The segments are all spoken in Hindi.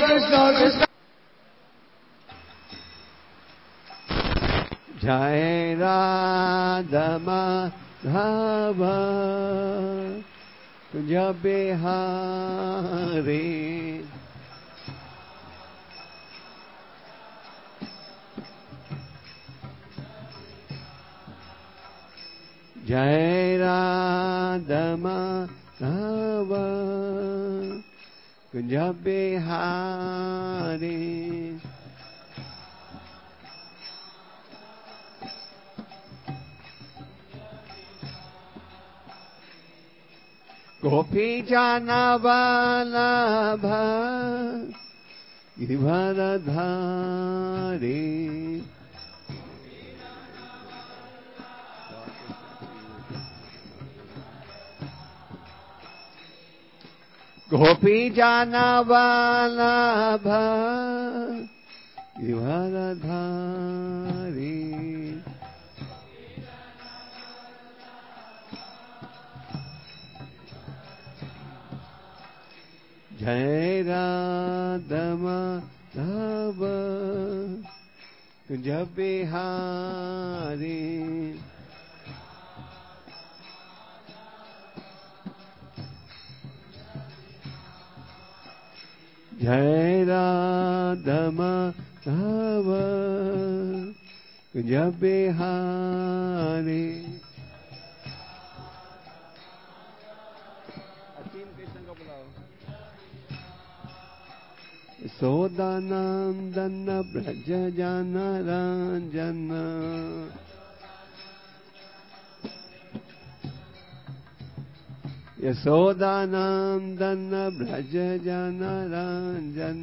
कृष्ण कृष्ण जय राधा माधव कुंज बिहारी जय राधा माधव कुंज बिहारी गोपी जन वल्लभ गिरिवरधारी गोपी जन वल्लभ गिरिवरधारी जय राधा माधव कुंज बिहारी जय राधा माधव कुंज बिहारी यशोदानंदन ब्रज जन रंजन यशोदानंदन ब्रज जन रंजन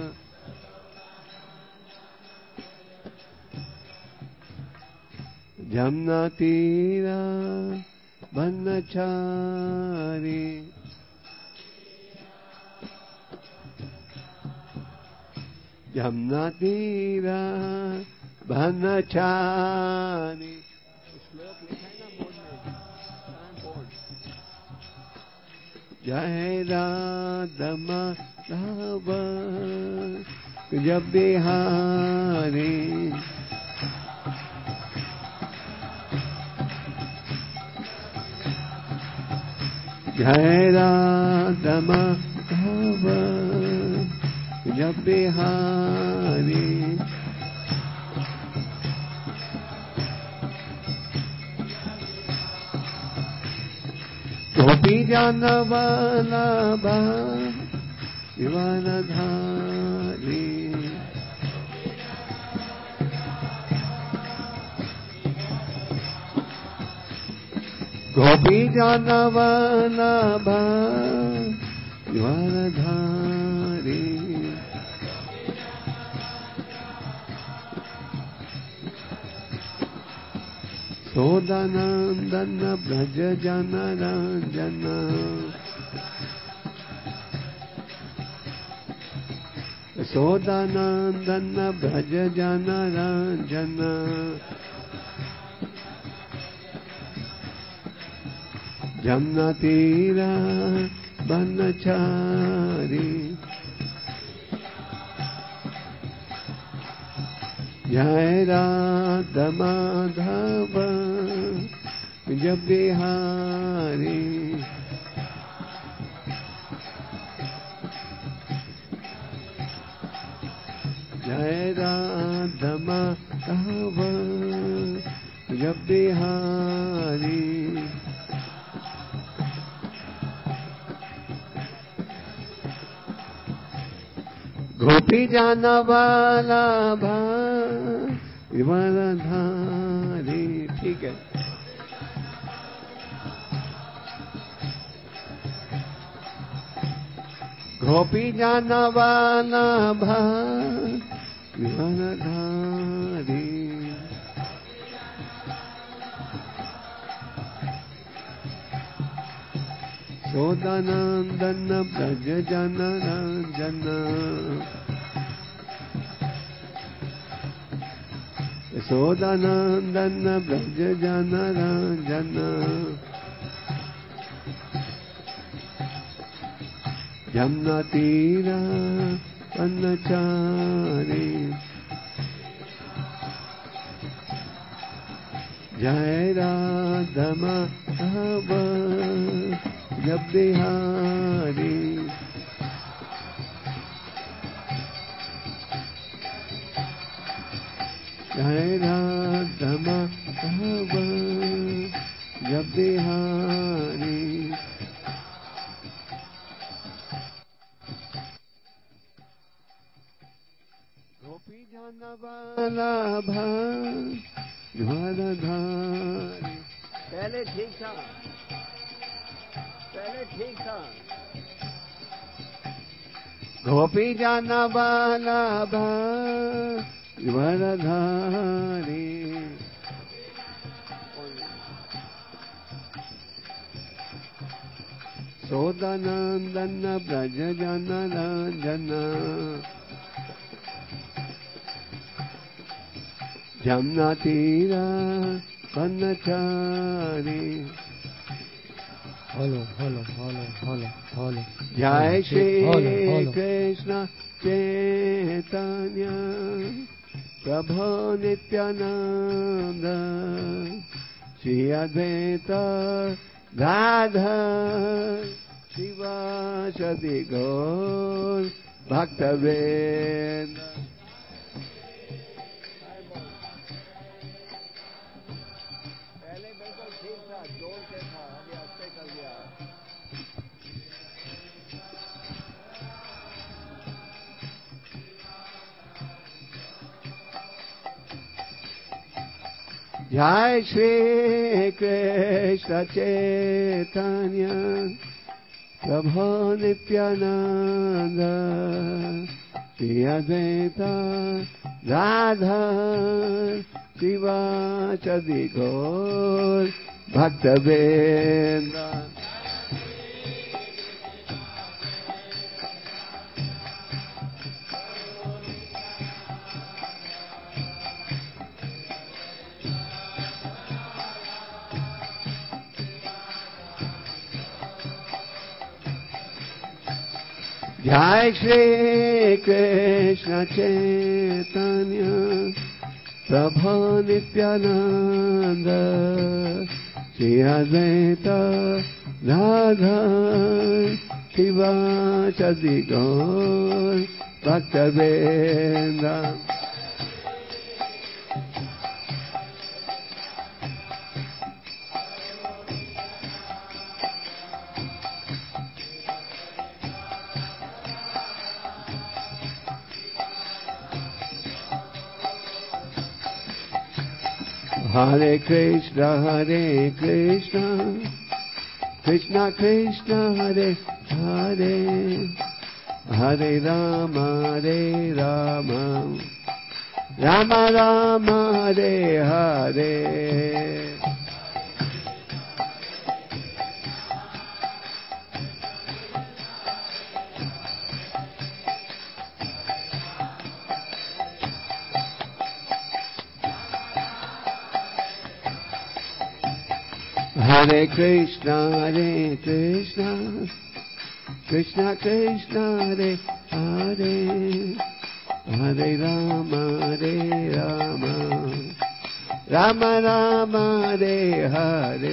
जमुना तीरा बनचारी जमुना तीरा बनचारी श्लोक लिखा है ना बोर्ड में जय राधा माधव कुंज बिहारी जय राधा माधव कुंज बिहारी गोपी जन वल्लभ गिरिवरधारी गोपी जन वल्लभ गिरिवरधारी यशोदानंदन ब्रज जन रंजन यशोदानंदन ब्रज जन रंजन जमुना तीरा बनचारी जय राधा माधव कुंज बिहारी जय राधा माधव कुंज बिहारी गोपी जन वल्लभ गिरिवरधारी ठीक है गोपी जन वल्लभ गिरिवरधारी यशोदानंदन ब्रज जन रंजन यशोदानंदन ब्रज जन रंजन जमुना तीरा अन्नचारी जय राधा माधव जब बिहारी जय राधा माधव जब बिहारी गोपी जन वल्लभ वरधारी। पहले ठीक था, गोपी जन वल्लभ वरधारी सोदानंदन ब्रज जन रंजन जमुना तीरा कन्नचारी। Hello hello hello hello hello जय श्री कृष्ण चैतन्य प्रभु नित्यानंद श्री अद्वैत गाधर शिवासदि गौर भक्तवृंद। पहले बिल्कुल ठीक था, जोर से था, अभी आस्ते कर दिया। जय श्री कृष्ण चैतन्य प्रभु नित्यानंद श्री अद्वैत गाधर शिवासदि गौर भक्तवृंद। जय श्री कृष्ण चैतन्य प्रभु नित्यानंद श्री अद्वैत गाधर शिवासदि गौर भक्तवृंद। हरे कृष्ण कृष्ण कृष्ण हरे हरे हरे राम राम राम हरे हरे। हरे कृष्ण कृष्ण कृष्ण हरे हरे हरे राम राम राम हरे हरे।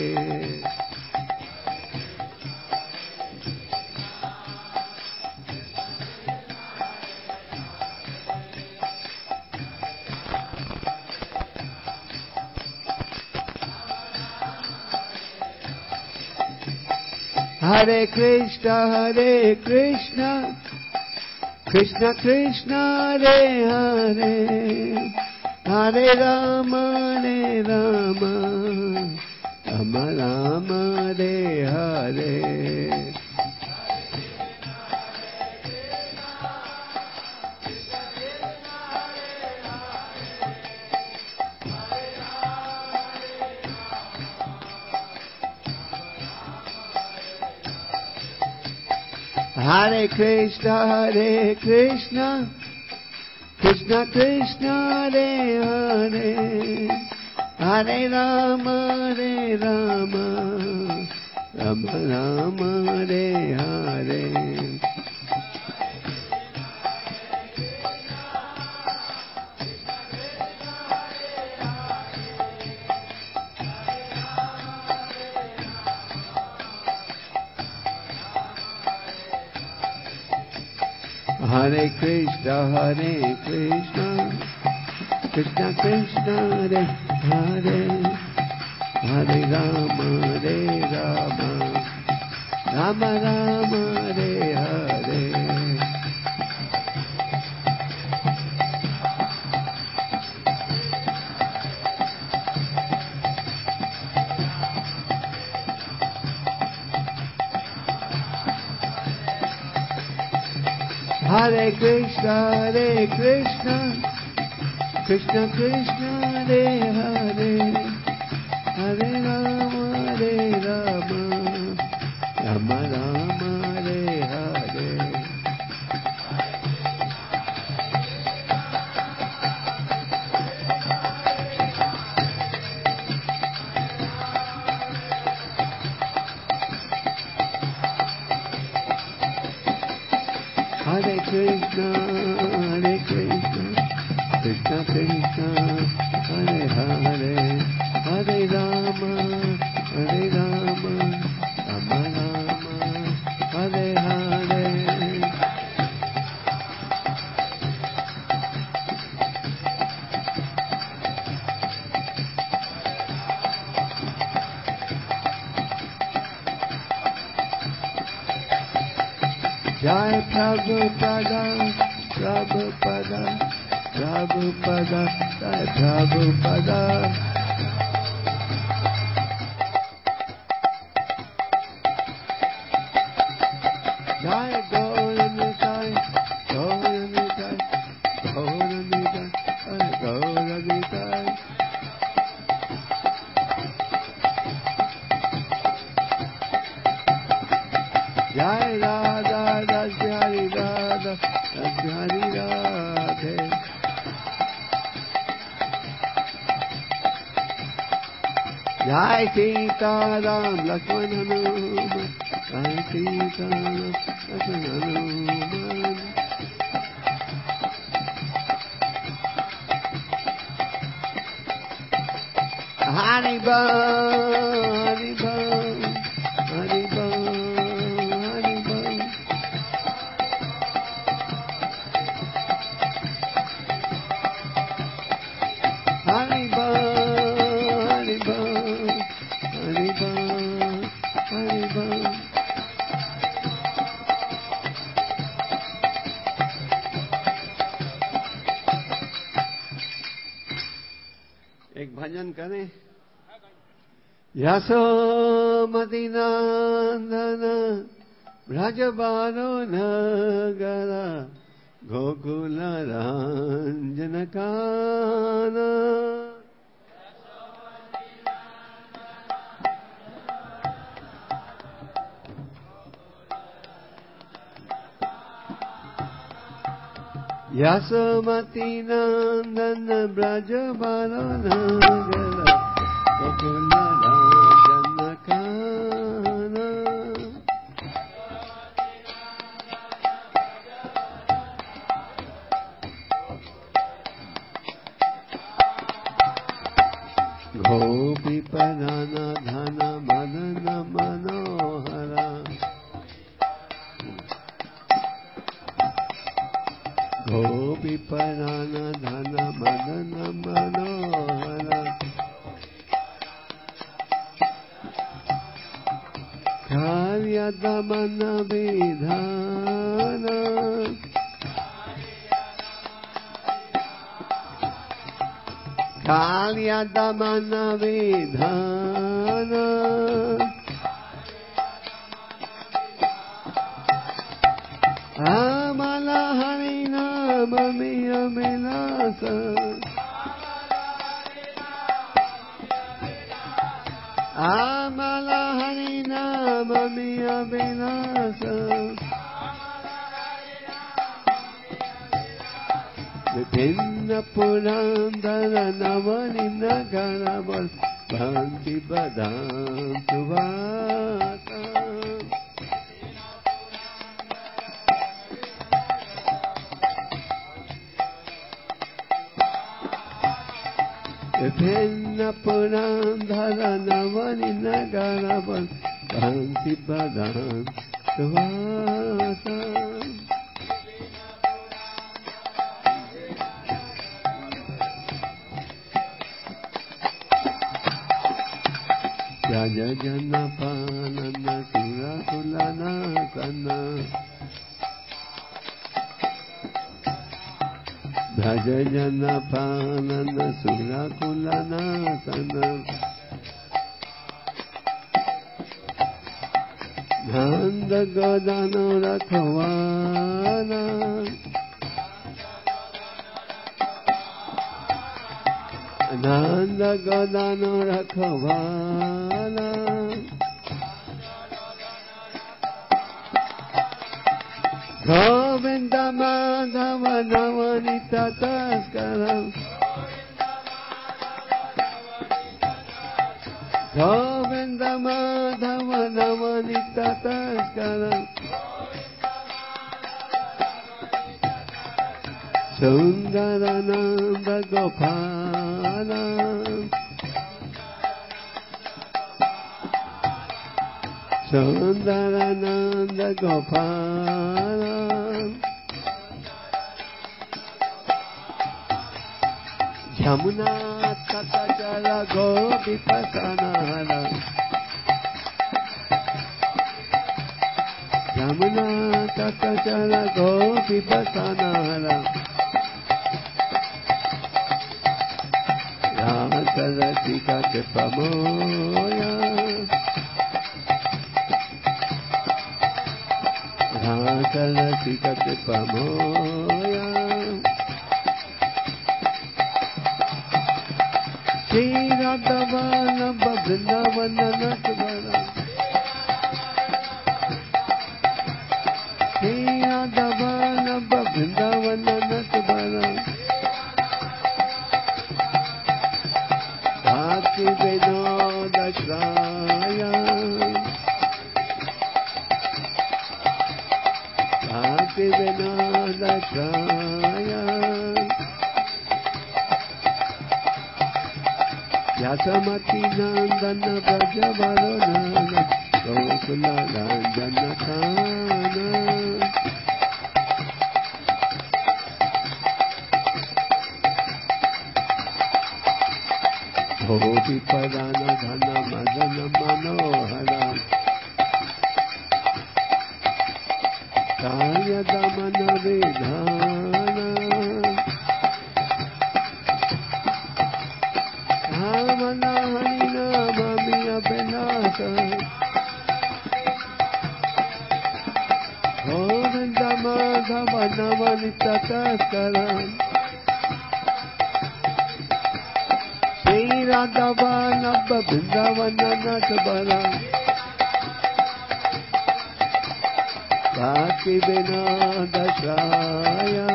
हरे कृष्ण कृष्ण कृष्ण हरे हरे हरे राम राम राम हरे हरे। हरे Krishna Krishna Krishna Hare Hare Hare Ram Ram Ram Hare Hare. Hare Krishna, Krishna Krishna, Hare Hare, Hare Rama, Rama Rama, Hare Hare. Hare Krishna, Krishna Krishna, Hare Hare, Hare Rama, Rama Rama, Hare Hare. Hare Krishna, Krishna Krishna, Hare Hare, Hare Rama, Rama Rama, Hare Hare. Jai Prabhupada, Prabhupada, Prabhupada, Jai Prabhupada. Jai Gauranitai, Gauranitai, Gauranitai, Jai Gauranitai. Jai Radha, Jai Radha, Jai Radhe. Jai Sita Ram, Lakshman Hanuman, Jai Sita Ram, Lakshman Hanuman. Haribol, Haribol, Haribol. एक भजन करें। यशोमती नंदन ब्रजबालो नगर गोकुल रंजन काना। यशोमती नंदन ब्रजबालो नगर गोकुल रंजन काना। गोपी पराना धन मदन मनोहरा। गोपी पराना धन मदन मनोहरा। कार्य दमन विधान। कार्य दमन विधान। अमल हरि नाम में अभिलाष। अमल हरि नाम में अभिलाष। विभिन्न पुरंदर नवनी नगर बल भांति बदाम सुवासा। विभिन्न पुरंदर नवनी नगर बल भांति बदाम सुवासा। भज जन पानन सुर कुलनासन भज जन पानन सुर कुलनासन नंद गदन रखवाना नंद गदन रखवाना गोविंद माधव नवनीत तस्कर गोविंद माधव नवनीत तस्कर सुंदर नंद गोपाल सुंदर नंद गोपाल यमुना तट जल गोपी पसनाला यमुना तट जल गोपी पसनाला रसिका कृपा मोया रसिका कृपा मोया श्री राधवन वृंदावन नटवरा श्री राधवन वृंदावन नटवरा विनोद श्राया भक्ति विनोद श्राया यशमती नंदन ब्रज वरुण गोकुल रंजन खाना गोपी पदान घन मदन मनोहरा कार्य दमन विधाना भावना हरि नाम अभिनाश गोविंद माधव नवनीत तस्कर राधवन वृंदावन नटवरा भक्ति विनोद श्राया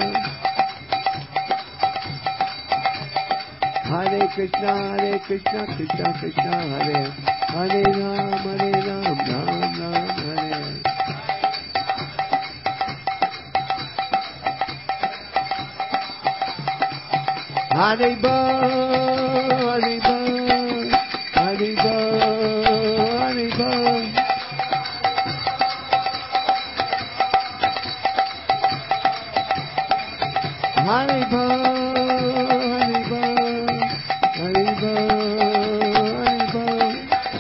हरे कृष्णा कृष्णा कृष्णा हरे हरे राम राम राम हरे हरे हरि बोल हरि बोल हरि बोल हरि बोल हरि बोल हरि बोल हरि बोल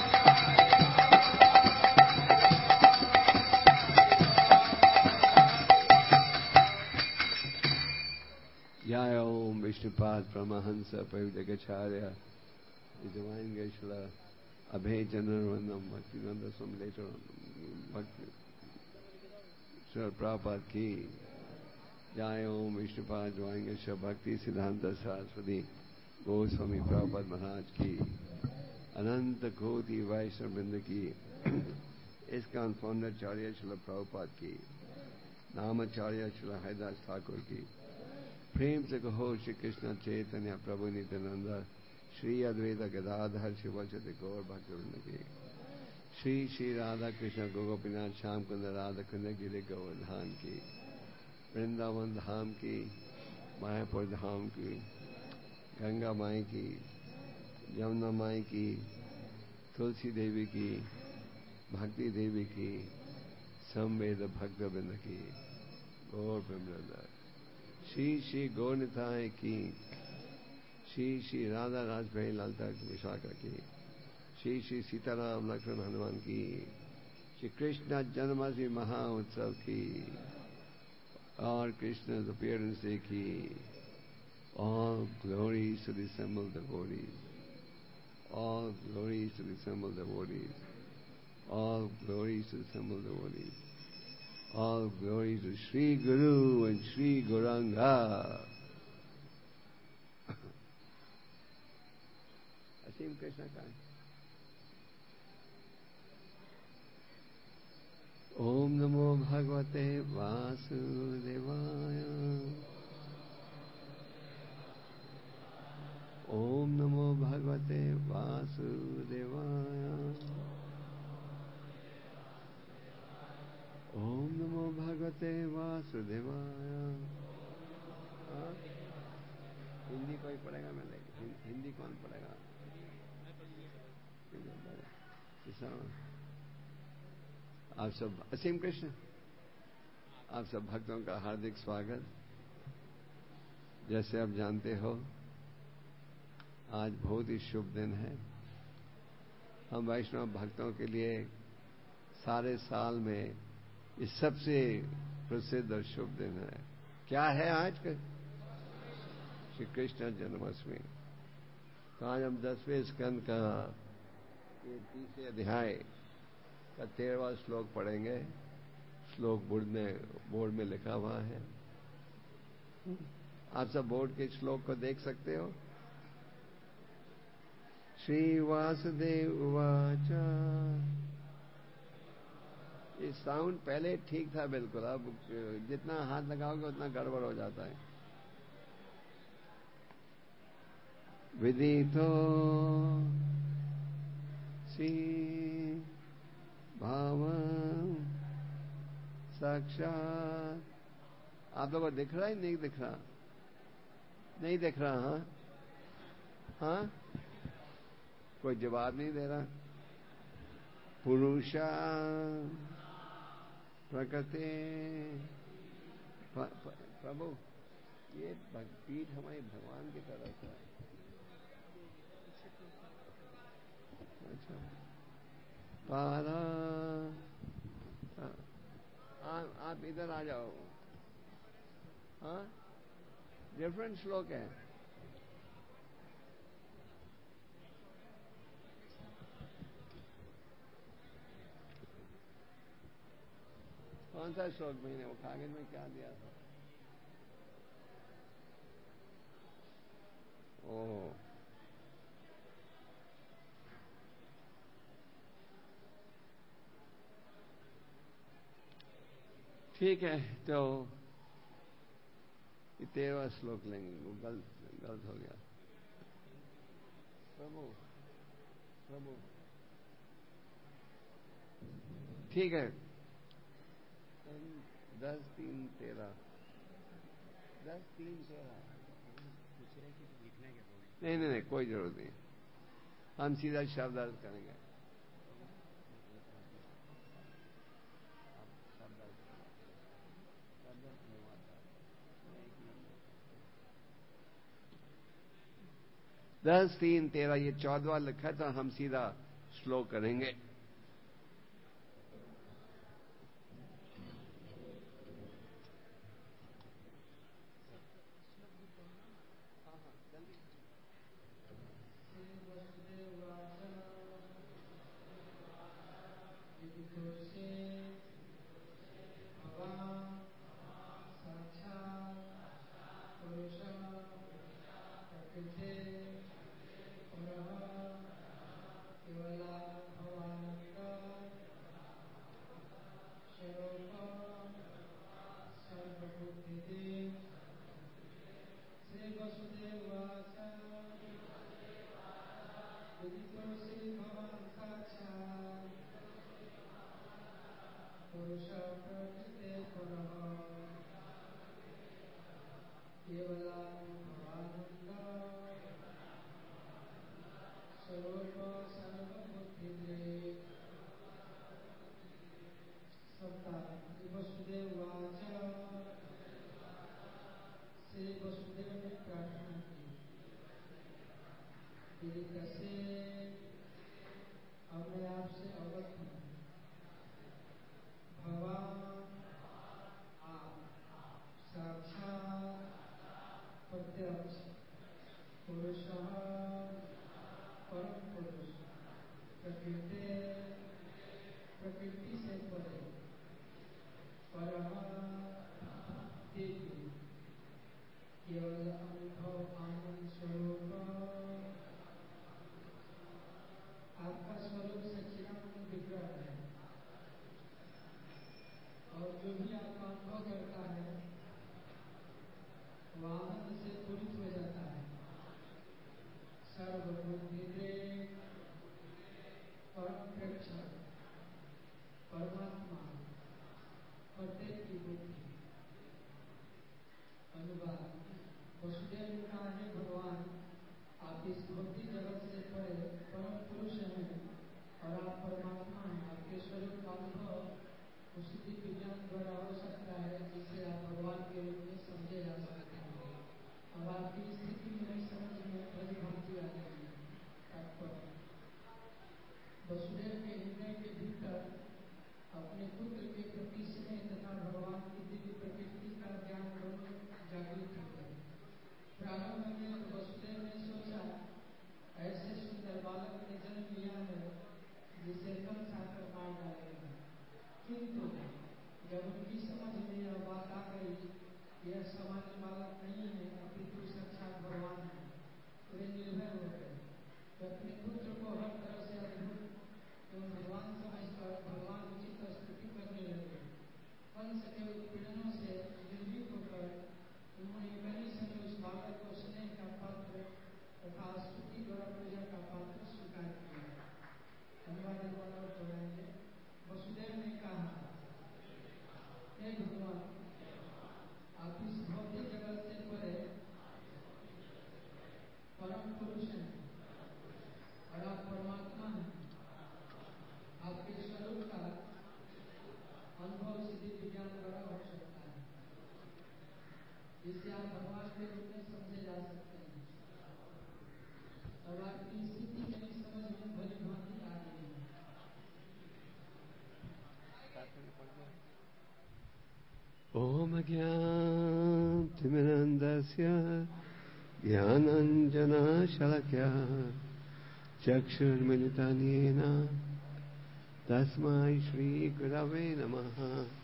जय ओम Vishnupad Paramhans परिव्राजकाचार्य Divine Geshe-la Abhay Janarvanam Bhaktivinoda Swami later on Bhakti Srila Prabhupada ki Jai Om Vishnupad Divine Geshe Bhakti Siddhanta Saraswati Goswami Prabhupada Maharaj ki Ananta Koti Vaishnava Vrinda ki ISKCON founder Acharya Srila Prabhupada ki Namacharya Srila Haridas Thakur ki Prem se kaho Shri Krishna Chaitanya Prabhu Nityananda Shri Advaita Gadadhar Shivachati Gaur Bhaktivinoda ki Shri Shri Radha Krishna Gopinath Shyam Kunda Radha Kunda Giri Govardhan ki Vrindavan Dham ki Mayapur Dham ki Ganga Mai ki Yamuna Mai ki Tulsi Devi ki Bhakti Devi ki Samveda Bhakta Vrinda ki Gaur Premrada Shri Shri Gaurnitai ki Shri Shri Radha Rajbhai Lalta Vishaka ki Shri Shri Sitaram Lakshman Hanuman की, श्री कृष्ण जन्माष्टमी महाउत्सव की और कृष्ण's appearance day की. All glories to the assembled devotees. All glories to the assembled devotees. All glories to the assembled devotees. All glories to Sri Guru and Sri Gauranga. Asim Krishna ka. Om Namo Bhagavate Vasudevaya. Om Namo Bhagavate Vasudevaya. Om Namo Bhagavate Vasudevaya. Hindi कोई पढ़ेगा? मैं हिंदी कौन पढ़ेगा? आप सब असीम कृष्ण, आप सब भक्तों का हार्दिक स्वागत। जैसे आप जानते हो आज बहुत ही शुभ दिन है। हम वैष्णव भक्तों के लिए सारे साल में ये सबसे प्रसिद्ध और शुभ दिन है। क्या है आज का? श्री कृष्ण जन्माष्टमी। तो आज हम 10वें स्कंद का ये 30वें अध्याय का 13वां श्लोक पढ़ेंगे। श्लोक बोर्ड में लिखा हुआ है। आप सब बोर्ड के श्लोक को देख सकते हो। श्री वासुदेव उवाच। ये साउंड पहले ठीक था बिल्कुल, अब जितना हाथ लगाओगे उतना गड़बड़ हो जाता है। विदितो सी भावं साक्षात। आप लोगों को दिख रहा है? नहीं दिख रहा? नहीं दिख रहा? हाँ हाँ, कोई जवाब नहीं दे रहा। पुरुषा प्रकृति। प्रभु ये पीठ हमारी भगवान की तरफ है। अच्छा पारा, आप इधर आ जाओ। हाँ, डिफरेंट श्लोक है। कौन सा श्लोक मैंने वो कागज में क्या दिया था? ओह, ठीक है। तो 13वां श्लोक लेंगे। वो गलत हो गया। प्रभु प्रभु ठीक है। 10-3-13 10-3-13। नहीं, कोई जरूरत नहीं। हम सीधा शब्द अर्थ करेंगे। दस 3-13 ये 14वां लिखा है, तो हम सीधा श्लोक करेंगे। पुरुषः परम पुरुष प्रकृति से परे परम दिव्य केवल अनुभव आनंद स्वरूप आपका स्वरूप सच्चिदानंद विग्रह है और जो भी आपका अनुभव करता है वह आनंद से पूरित हो जाता है। सर्वबुद्धि परम प्रेक्षक परमात्मा प्रत्येक की बुद्धि। अनुवाद। वसुदेव ने कहा है भगवान आप इस भौतिक जगत से परे परम पुरुष हैं और आप परमात्मा हैं। आपके स्वरूप का अनुभव उस दिव्य ज्ञान द्वारा हो सकता है जिससे आप भगवान के रूप में समझे जा सकते हैं। अब आपकी स्थिति में समझ में बड़ी भक्ति आ रही है। वसुदेव के हृदय के भीतर अपने पुत्र के प्रति स्नेह तथा भगवान की दिव्य प्रकृति का ज्ञान दोनों जागृत हो गए। प्रारंभ में तो वसुदेव ने सोचा ऐसे सुंदर बालक ने जन्म लिया है जिसे कम खाकर मार डालेगा, किंतु जब उनकी समझ में यह बात आ गई यह सामान्य बालक नहीं है अपितु साक्षात भगवान है, वे निर्भय हो गए। वे अपने पुत्र को हर तरह से अद्भुत एवं भगवान समझकर भगवान उचित स्तुति करने लगे। कंस के उत्पीड़नों से निर्भीक होकर उन्होंने पहले समय उस बालक को स्नेह का पात्र तथा स्तुति द्वारा पूजा का पात्र स्वीकार किया। अनुवाद दोहराएंगे। वसुदेव ने कहा हे भगवान आप इस भौतिक जगत से परे परम पुरुष हैं और आप परमात्मा हैं। आपके स्वरूप का अनुभव सिद्धि विज्ञान द्वारा हो सकता है जिससे आप भगवान के रूप में समझे जा सकते हैं। अब आपकी स्थिति मेरी समझ में भली भांति आ रही है। ओम ज्ञानतिमिरन्दस्य ज्ञानाञ्जनशलाकया चक्षुर्मिलितं येन तस्मै श्रीगुरवे नमः।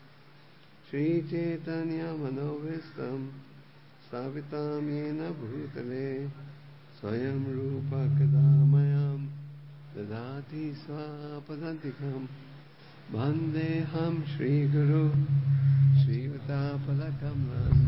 श्रीचैतन्यमनोभीष्टं स्थापितं येन भूतले स्वयं रूप कदा मह्यं ददाति स्वपदान्तिकं। वन्देऽहं श्रीगुरु श्रीयुतापदकमलम्।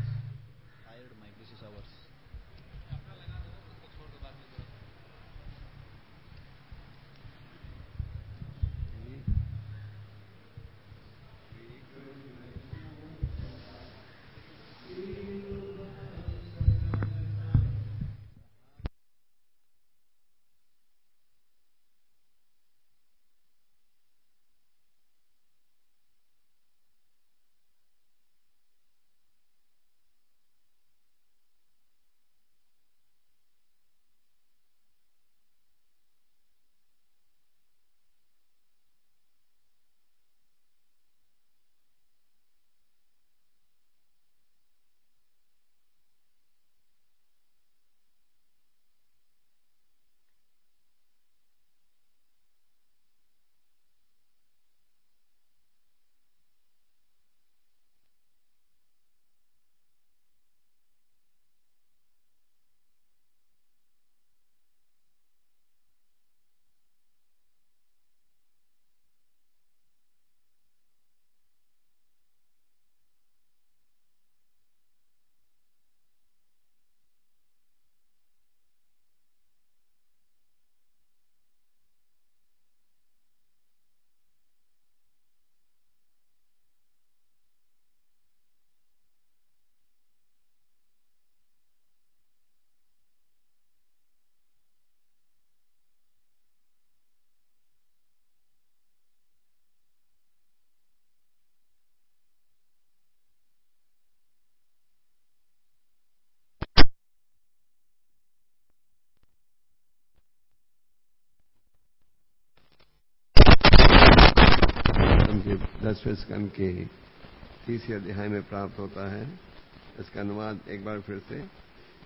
के 10वें स्कंद के 30वें अध्याय में प्राप्त होता है। इसका अनुवाद एक बार फिर से।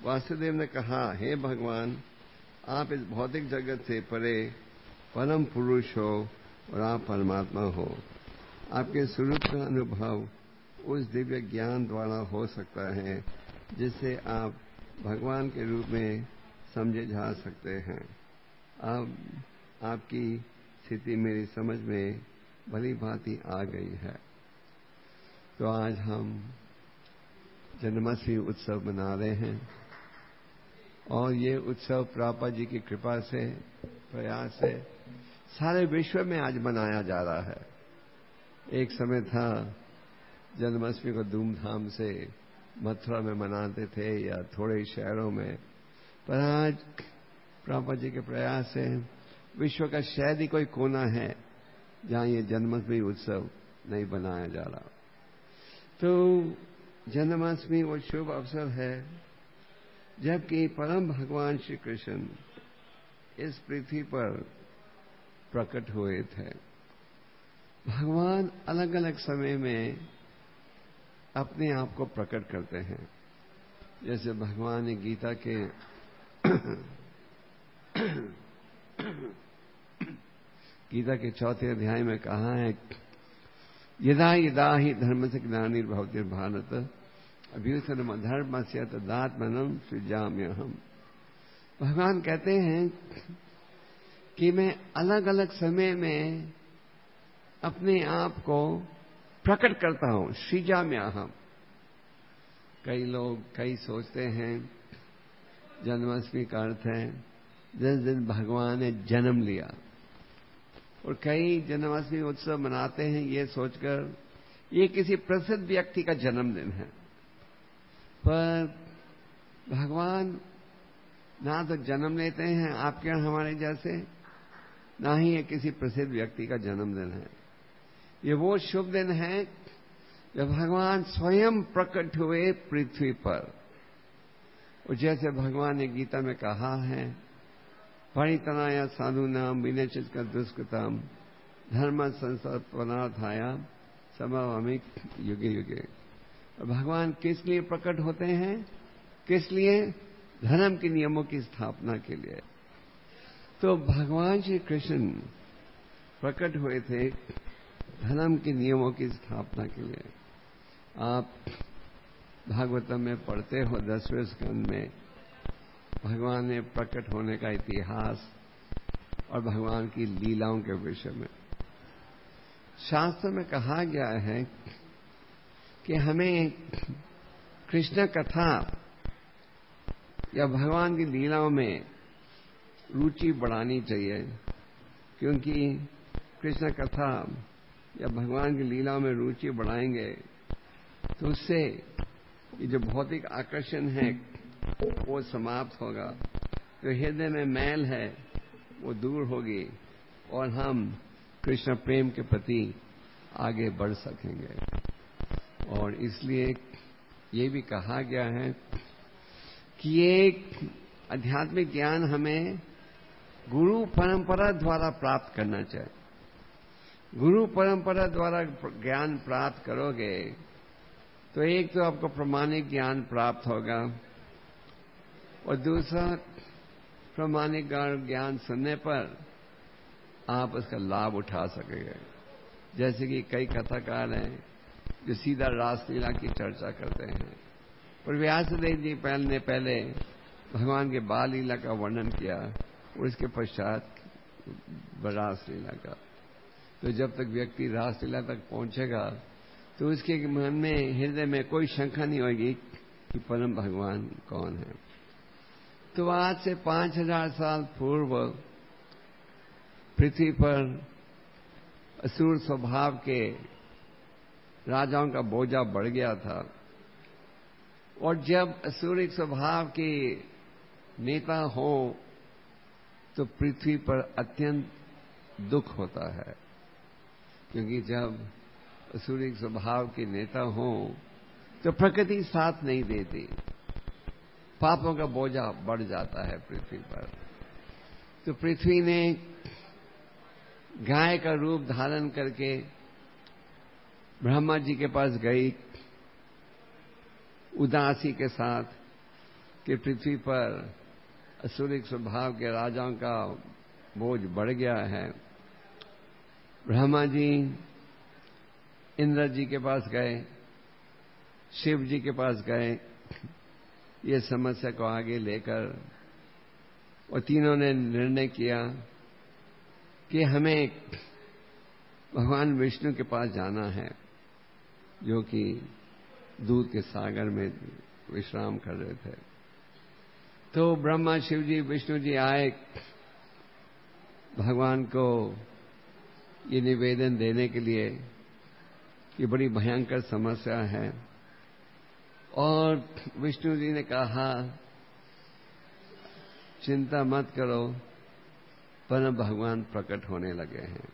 वासुदेव ने कहा, हे भगवान, आप इस भौतिक जगत से परे परम पुरुष हो और आप परमात्मा हो। आपके स्वरूप का अनुभव उस दिव्य ज्ञान द्वारा हो सकता है जिससे आप भगवान के रूप में समझे जा सकते हैं। अब आपकी स्थिति मेरी समझ में भली भांति आ गई है। तो आज हम जन्माष्टमी उत्सव मना रहे हैं और ये उत्सव प्रभुपाद जी की कृपा से, प्रयास से सारे विश्व में आज मनाया जा रहा है। एक समय था जन्माष्टमी को धूमधाम से मथुरा में मनाते थे या थोड़े शहरों में, पर आज प्रभुपाद जी के प्रयास से विश्व का शायद ही कोई कोना है जहां ये जन्माष्टमी उत्सव नहीं बनाया जा रहा। तो जन्माष्टमी वो शुभ अवसर है जबकि परम भगवान श्री कृष्ण इस पृथ्वी पर प्रकट हुए थे। भगवान अलग अलग समय में अपने आप को प्रकट करते हैं। जैसे भगवान ने गीता के गीता के 4 अध्याय में कहा है, यदा यदा ही धर्म से ग्लानिर्भवति भारत अभ्युत्थानम् अधर्मस्य तदात्मानं सृजाम्यहम्। भगवान कहते हैं कि मैं अलग अलग समय में अपने आप को प्रकट करता हूं, सृजाम्यहम्। कई लोग कई सोचते हैं जन्माष्टमी का अर्थ है जिस दिन भगवान ने जन्म लिया, और कई जन्माष्टमी उत्सव मनाते हैं ये सोचकर ये किसी प्रसिद्ध व्यक्ति का जन्मदिन है। पर भगवान ना तो जन्म लेते हैं आपके और हमारे जैसे, ना ही ये किसी प्रसिद्ध व्यक्ति का जन्मदिन है। ये वो शुभ दिन है जब भगवान स्वयं प्रकट हुए पृथ्वी पर। और जैसे भगवान ने गीता में कहा है, परितराय साधूनाम विनश्यत् दुष्कृताम धर्म संस्थापनार्थाय संभवामि युगे युगे। भगवान किस लिए प्रकट होते हैं? किस लिए? धर्म के नियमों की स्थापना के लिए। तो भगवान श्री कृष्ण प्रकट हुए थे धर्म के नियमों की स्थापना के लिए। आप भागवतम में पढ़ते हो 10वें स्कंद में भगवान ने प्रकट होने का इतिहास और भगवान की लीलाओं के विषय में। शास्त्र में कहा गया है कि हमें कृष्ण कथा या भगवान की लीलाओं में रुचि बढ़ानी चाहिए, क्योंकि कृष्ण कथा या भगवान की लीलाओं में रुचि बढ़ाएंगे तो उससे ये जो भौतिक आकर्षण है वो समाप्त होगा, जो हृदय में मैल है वो दूर होगी और हम कृष्ण प्रेम के प्रति आगे बढ़ सकेंगे। और इसलिए ये भी कहा गया है कि ये आध्यात्मिक ज्ञान हमें गुरु परंपरा द्वारा प्राप्त करना चाहिए। गुरु परंपरा द्वारा ज्ञान प्राप्त करोगे तो एक तो आपको प्रामाणिक ज्ञान प्राप्त होगा और दूसरा प्रामाणिक ज्ञान सुनने पर आप उसका लाभ उठा सकेंगे। जैसे कि कई कथाकार हैं जो सीधा रासलीला की चर्चा करते हैं, और व्यासदेव जी ने पहले भगवान के बाल लीला का वर्णन किया और इसके पश्चात रासलीला का। तो जब तक व्यक्ति रासलीला तक पहुंचेगा तो उसके मन में, हृदय में कोई शंका नहीं होगी कि परम भगवान कौन है। तो आज से 5000 साल पूर्व पृथ्वी पर असुर स्वभाव के राजाओं का बोझा बढ़ गया था, और जब असुरिक स्वभाव के नेता हो तो पृथ्वी पर अत्यंत दुख होता है, क्योंकि जब असुरिक स्वभाव के नेता हो तो प्रकृति साथ नहीं देती, पापों का बोझा बढ़ जाता है पृथ्वी पर। तो पृथ्वी ने गाय का रूप धारण करके ब्रह्मा जी के पास गई उदासी के साथ कि पृथ्वी पर असुरिक स्वभाव के राजाओं का बोझ बढ़ गया है। ब्रह्मा जी इंद्र जी के पास गए, शिव जी के पास गए, ये समस्या को आगे लेकर, और तीनों ने निर्णय किया कि हमें भगवान विष्णु के पास जाना है, जो कि दूध के सागर में विश्राम कर रहे थे। तो ब्रह्मा, शिव जी, विष्णु जी आए भगवान को ये निवेदन देने के लिए कि बड़ी भयंकर समस्या है। और विष्णु जी ने कहा, चिंता मत करो, परम भगवान प्रकट होने लगे हैं।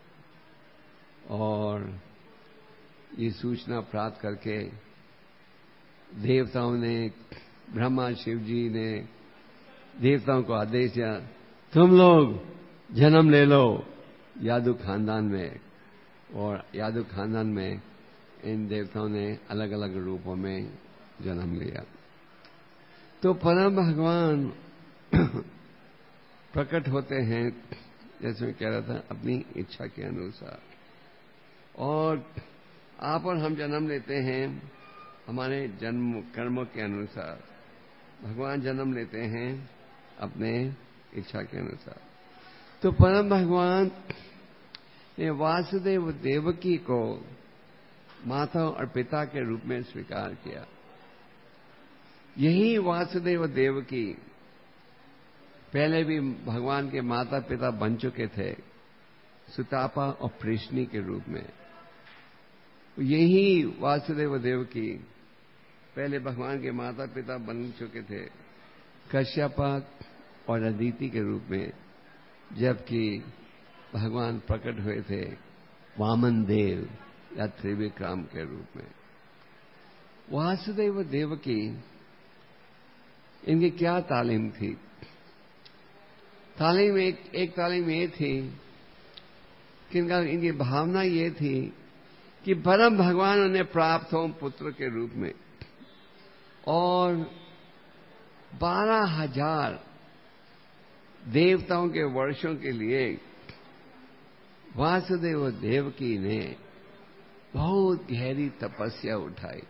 और ये सूचना प्राप्त करके देवताओं ने, ब्रह्मा शिव जी ने देवताओं को आदेश दिया, तुम लोग जन्म ले लो यादव खानदान में। और यादव खानदान में इन देवताओं ने अलग अलग रूपों में जन्म लिया। तो परम भगवान प्रकट होते हैं, जैसे मैं कह रहा था, अपनी इच्छा के अनुसार। और आप और हम जन्म लेते हैं हमारे जन्म कर्मों के अनुसार। भगवान जन्म लेते हैं अपने इच्छा के अनुसार। तो परम भगवान ने वासुदेव देवकी को माता और पिता के रूप में स्वीकार किया। यही वासुदेव देवकी पहले भी भगवान के माता पिता बन चुके थे, सुतापा और प्रेषणी के रूप में। यही वासुदेव देवकी पहले भगवान के माता पिता बन चुके थे, कश्यपा और अदिति के रूप में, जबकि भगवान प्रकट हुए थे वामन देव या त्रिविक्रम के रूप में। वासुदेव देवकी, इनकी क्या तालीम थी? तालीम एक तालीम ये थी कि इनकी भावना ये थी कि परम भगवान उन्हें प्राप्त हो पुत्र के रूप में। और 12,000 देवताओं के वर्षों के लिए वासुदेव देवकी ने बहुत गहरी तपस्या उठाई।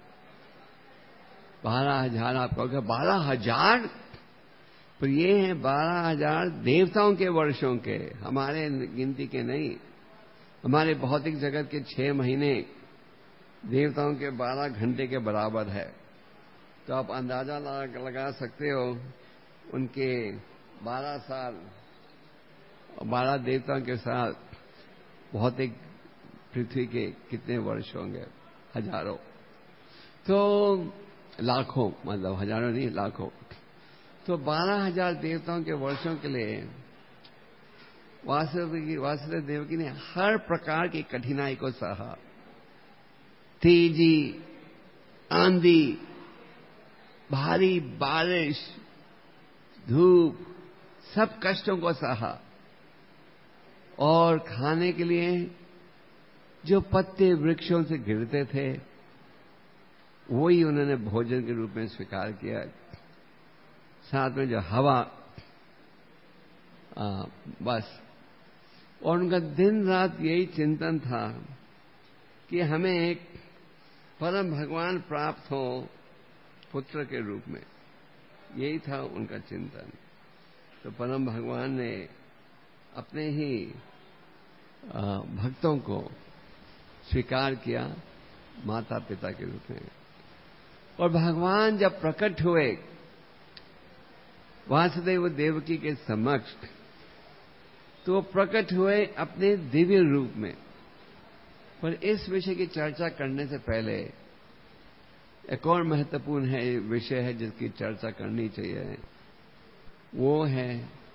12,000, आप कहोगे 12,000, पर ये हैं 12,000 देवताओं के वर्षों के, हमारे गिनती के नहीं। हमारे भौतिक जगत के 6 महीने देवताओं के 12 घंटे के बराबर है। तो आप अंदाजा लगा सकते हो उनके 12 साल और 12 देवताओं के साथ भौतिक पृथ्वी के कितने वर्ष होंगे? हजारों, तो लाखों, मतलब हजारों नहीं, लाखों। तो 12,000 देवताओं के वर्षों के लिए वासुदेव देवकी ने हर प्रकार की कठिनाई को सहा। तेजी, आंधी, भारी बारिश, धूप, सब कष्टों को सहा। और खाने के लिए जो पत्ते वृक्षों से गिरते थे, वही उन्होंने भोजन के रूप में स्वीकार किया। साथ में जो हवा, बस। और उनका दिन रात यही चिंतन था कि हमें एक परम भगवान प्राप्त हो पुत्र के रूप में। यही था उनका चिंतन। तो परम भगवान ने अपने ही भक्तों को स्वीकार किया माता पिता के रूप में। और भगवान जब प्रकट हुए वासुदेव देवकी के समक्ष, तो प्रकट हुए अपने दिव्य रूप में। पर इस विषय की चर्चा करने से पहले एक और महत्वपूर्ण विषय है जिसकी चर्चा करनी चाहिए। वो है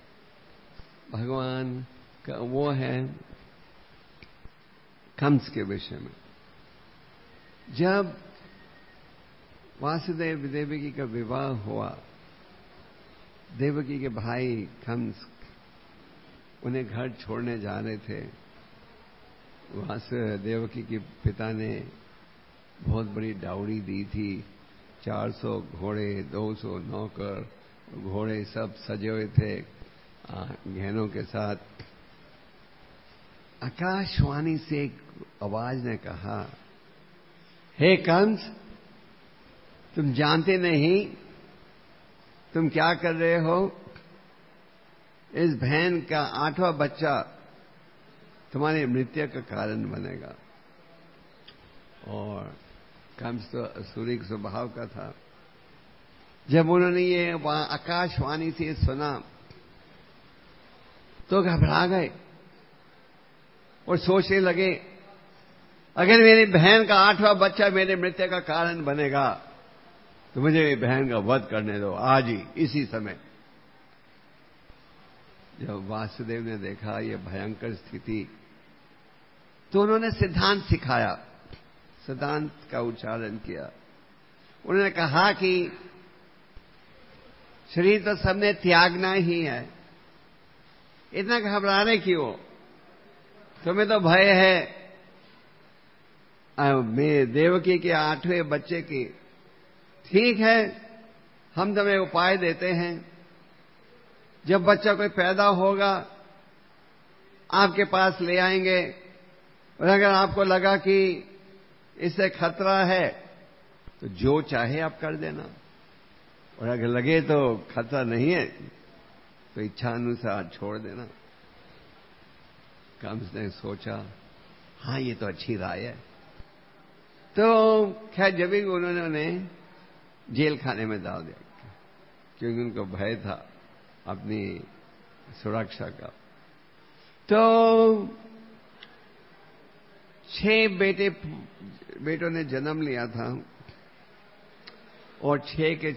भगवान का, वो है कंस के विषय में। जब वासुदेव देवकी का विवाह हुआ, देवकी के भाई कंस उन्हें घर छोड़ने जा रहे थे। वासुदेव देवकी के पिता ने बहुत बड़ी डाउरी दी थी, 400 घोड़े, 200 नौकर, घोड़े सब सजे हुए थे गहनों के साथ। आकाशवाणी से एक आवाज ने कहा, हे कंस, तुम जानते नहीं तुम क्या कर रहे हो? इस बहन का 8वां बच्चा तुम्हारी मृत्यु का कारण बनेगा। और कंस तो असुरी स्वभाव का था। जब उन्होंने ये आकाशवाणी से सुना तो घबरा गए और सोचने लगे, अगर मेरी बहन का 8वां बच्चा मेरे मृत्यु का कारण बनेगा तो मुझे बहन का वध करने दो, आज ही, इसी समय। जब वासुदेव ने देखा ये भयंकर स्थिति तो उन्होंने सिद्धांत सिखाया, सिद्धांत का उच्चारण किया। उन्होंने कहा कि शरीर तो सबने त्यागना ही है, इतना घबरा रहे क्यों? तुम्हें तो भय है मेरे देवकी के 8वें बच्चे की। ठीक है, हम तुम्हें उपाय देते हैं। जब बच्चा कोई पैदा होगा आपके पास ले आएंगे, और अगर आपको लगा कि इससे खतरा है तो जो चाहे आप कर देना, और अगर लगे तो खतरा नहीं है तो इच्छा अनुसार छोड़ देना। कंस ने सोचा, हाँ ये तो अच्छी राय है। तो खैर जब भी उन्होंने जेल खाने में डाल दिया, क्योंकि उनको भय था अपनी सुरक्षा का। तो 6 बेटों ने जन्म लिया था, और 6 के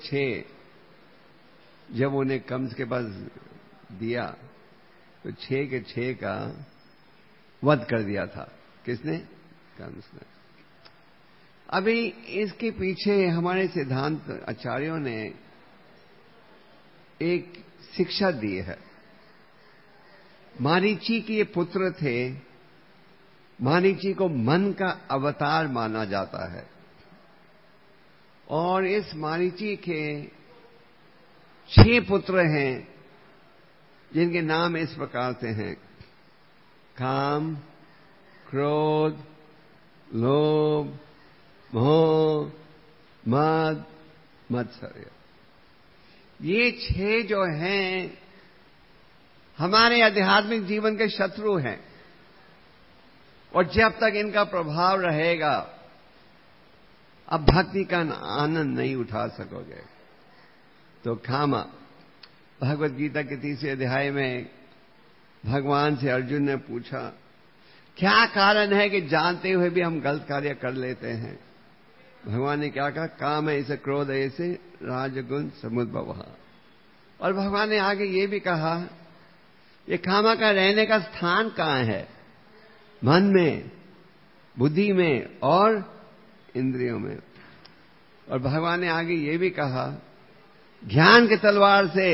6 जब उन्हें कंस के पास दिया तो 6 के 6 का वध कर दिया था। किसने? कंस ने। अभी इसके पीछे हमारे सिद्धांत आचार्यों ने एक शिक्षा दी है। मारीची के ये पुत्र थे। मारीची को मन का अवतार माना जाता है, और इस मारीची के 6 पुत्र हैं जिनके नाम इस प्रकार से हैं: काम, क्रोध, लोभ, मोह, मद, मत्सर्य। ये 6 जो हैं हमारे आध्यात्मिक जीवन के शत्रु हैं, और जब तक इनका प्रभाव रहेगा अब भक्ति का आनंद नहीं उठा सकोगे। तो कामा, भगवत गीता के 3 अध्याय में भगवान से अर्जुन ने पूछा, क्या कारण है कि जानते हुए भी हम गलत कार्य कर लेते हैं? भगवान ने क्या कहा? काम ऐसे, क्रोध ऐसे, राजगुण समुद्भव। और भगवान ने आगे ये भी कहा, ये कामा का रहने का स्थान कहां है? मन में, बुद्धि में और इंद्रियों में। और भगवान ने आगे ये भी कहा, ज्ञान की तलवार से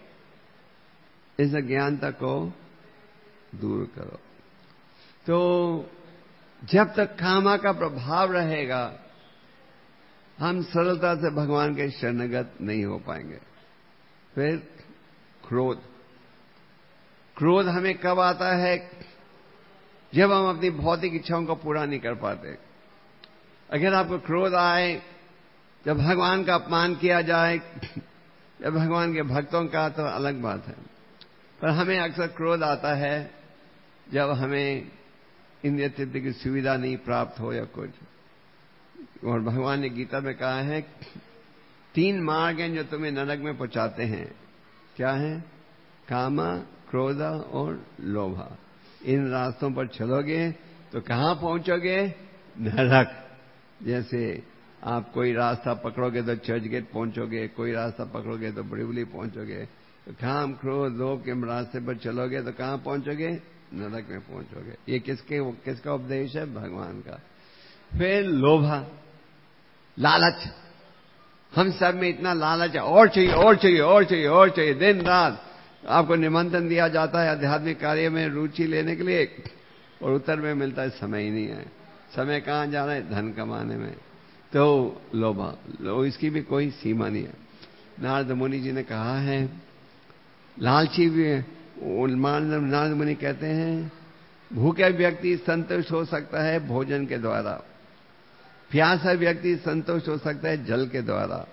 इस अज्ञानता को दूर करो। तो जब तक कामा का प्रभाव रहेगा हम सरलता से भगवान के शरणगत नहीं हो पाएंगे। फिर क्रोध। क्रोध हमें कब आता है? जब हम अपनी भौतिक इच्छाओं को पूरा नहीं कर पाते। अगर आपको क्रोध आए जब भगवान का अपमान किया जाए, जब भगवान के भक्तों का, तो अलग बात है। पर हमें अक्सर क्रोध आता है जब हमें इंद्रिय तृप्ति की सुविधा नहीं प्राप्त हो या कुछ। और भगवान ने गीता में कहा है 3 मार्ग हैं जो तुम्हें नरक में पहुंचाते हैं। क्या है? कामा, क्रोधा और लोभा। इन रास्तों पर चलोगे तो कहां पहुंचोगे? नरक। जैसे आप कोई रास्ता पकड़ोगे तो चर्च गेट पहुंचोगे, कोई रास्ता पकड़ोगे तो बड़ीवली पहुंचोगे। तो काम, क्रोध, लोभ के रास्ते पर चलोगे तो कहां पहुंचोगे? नरक में पहुंचोगे। ये किसका उपदेश है? भगवान का। फिर लोभा, लालच। हम सब में इतना लालच है, और चाहिए और चाहिए और चाहिए और चाहिए। दिन रात आपको निमंत्रण दिया जाता है आध्यात्मिक कार्य में रुचि लेने के लिए, और उत्तर में मिलता है समय ही नहीं है। समय कहां जा रहा है? धन कमाने में। तो लोभा, इसकी भी कोई सीमा नहीं है। नारद मुनि जी ने कहा है, लालची भी नारद मुनि कहते हैं भूखे व्यक्ति संतुष्ट हो सकता है भोजन के द्वारा, प्यासा व्यक्ति संतुष्ट हो सकता है जल के द्वारा,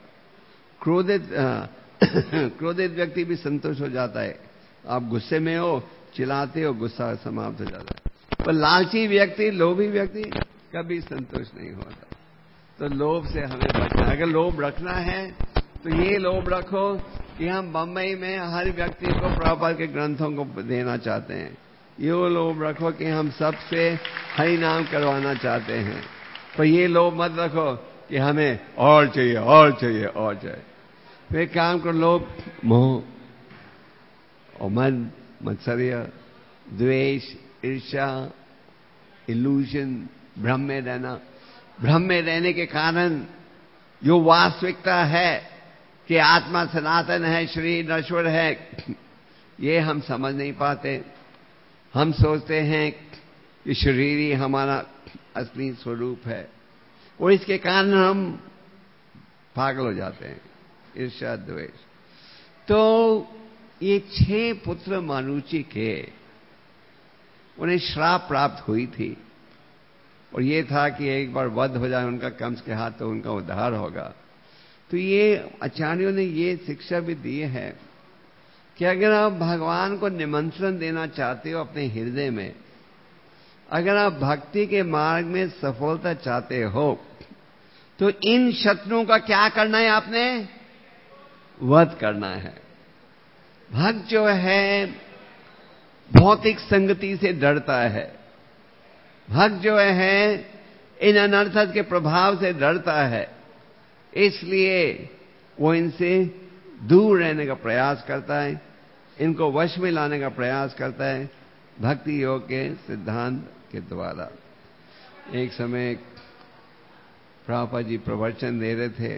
क्रोधित व्यक्ति भी संतुष्ट हो जाता है। आप गुस्से में हो, चिल्लाते हो, गुस्सा समाप्त हो जाता है। पर लालची व्यक्ति, लोभी व्यक्ति कभी संतुष्ट नहीं होता। तो लोभ से हमें बचना है। अगर लोभ रखना है तो ये लोभ रखो कि हम बंबई में हर व्यक्ति को प्रभुपाद के ग्रंथों को देना चाहते हैं। ये लोभ रखो कि हम सबसे हरि नाम करवाना चाहते हैं। पर ये लोभ मत रखो कि हमें और चाहिए और चाहिए और चाहिए। फिर काम करो, लोभ, मोह और मन, मत्सर्य, द्वेष, ईर्ष्या, इल्यूजन, भ्रम में रहना। भ्रम में रहने के कारण जो वास्तविकता है कि आत्मा सनातन है, शरीर नश्वर है, ये हम समझ नहीं पाते। हम सोचते हैं कि शरीर ही हमारा असली स्वरूप है और इसके कारण हम पागल हो जाते हैं। ईर्ष्या, द्वेष। तो ये 6 पुत्र मानुषी के, उन्हें श्राप प्राप्त हुई थी और ये था कि एक बार वध हो जाए उनका कंस के हाथ तो उनका उद्धार होगा। तो ये आचार्यों ने ये शिक्षा भी दी है कि अगर आप भगवान को निमंत्रण देना चाहते हो अपने हृदय में, अगर आप भक्ति के मार्ग में सफलता चाहते हो, तो इन शत्रुओं का क्या करना है? आपने वध करना है। भक्त जो है भौतिक संगति से डरता है, भक्त जो है इन अनर्थक के प्रभाव से डरता है, इसलिए वो इनसे दूर रहने का प्रयास करता है, इनको वश में लाने का प्रयास करता है भक्ति योग के सिद्धांत के द्वारा। एक समय प्रभुपाद जी प्रवचन दे रहे थे।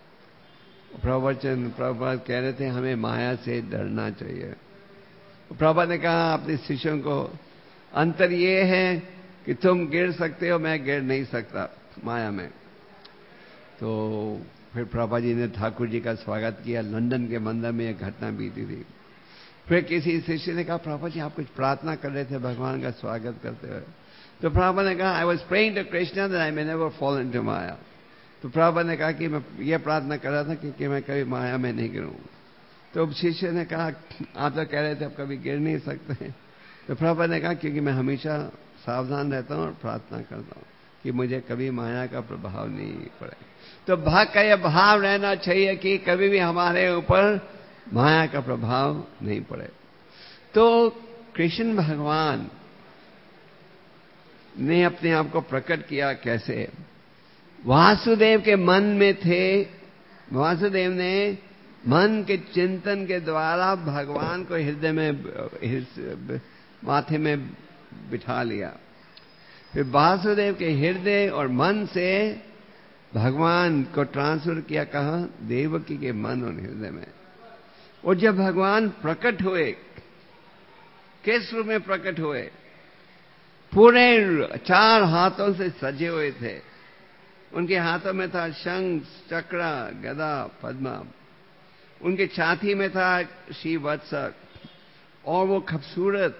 प्रभुपाद कह रहे थे हमें माया से डरना चाहिए। प्रभुपाद ने कहा अपने शिष्यों को, अंतर ये है कि तुम गिर सकते हो, मैं गिर नहीं सकता माया में। तो फिर प्रभुपाद जी ने ठाकुर जी का स्वागत किया। लंदन के मंदिर में एक घटना बीती थी। फिर किसी शिष्य ने कहा, प्रभुपाद जी आप कुछ प्रार्थना कर रहे थे भगवान का स्वागत करते हुए। तो प्रभुपाद ने कहा, I was praying to Krishna that I may never fall into maya. तो प्रभुपाद ने कहा कि मैं ये प्रार्थना कर रहा था कि मैं कभी माया में नहीं गिरूं। तो शिष्य ने कहा, आप तो कह रहे थे आप कभी गिर नहीं सकते। तो प्रभुपाद ने कहा, क्योंकि मैं हमेशा सावधान रहता हूं और प्रार्थना करता हूं कि मुझे कभी माया का प्रभाव नहीं पड़े। तो भक्त का यह भाव रहना चाहिए कि कभी भी हमारे ऊपर माया का प्रभाव नहीं पड़े। तो कृष्ण भगवान ने अपने आप को प्रकट किया कैसे? वासुदेव के मन में थे। वासुदेव ने मन के चिंतन के द्वारा भगवान को हृदय में, माथे में बिठा लिया। फिर वासुदेव के हृदय और मन से भगवान को ट्रांसफर किया कहां? देवकी के मन और हृदय में। और जब भगवान प्रकट हुए, किस रूप में प्रकट हुए? पूरे 4 हाथों से सजे हुए थे। उनके हाथों में था शंख, चक्र, गदा, पद्म। उनके छाती में था श्रीवत्सक और वो खूबसूरत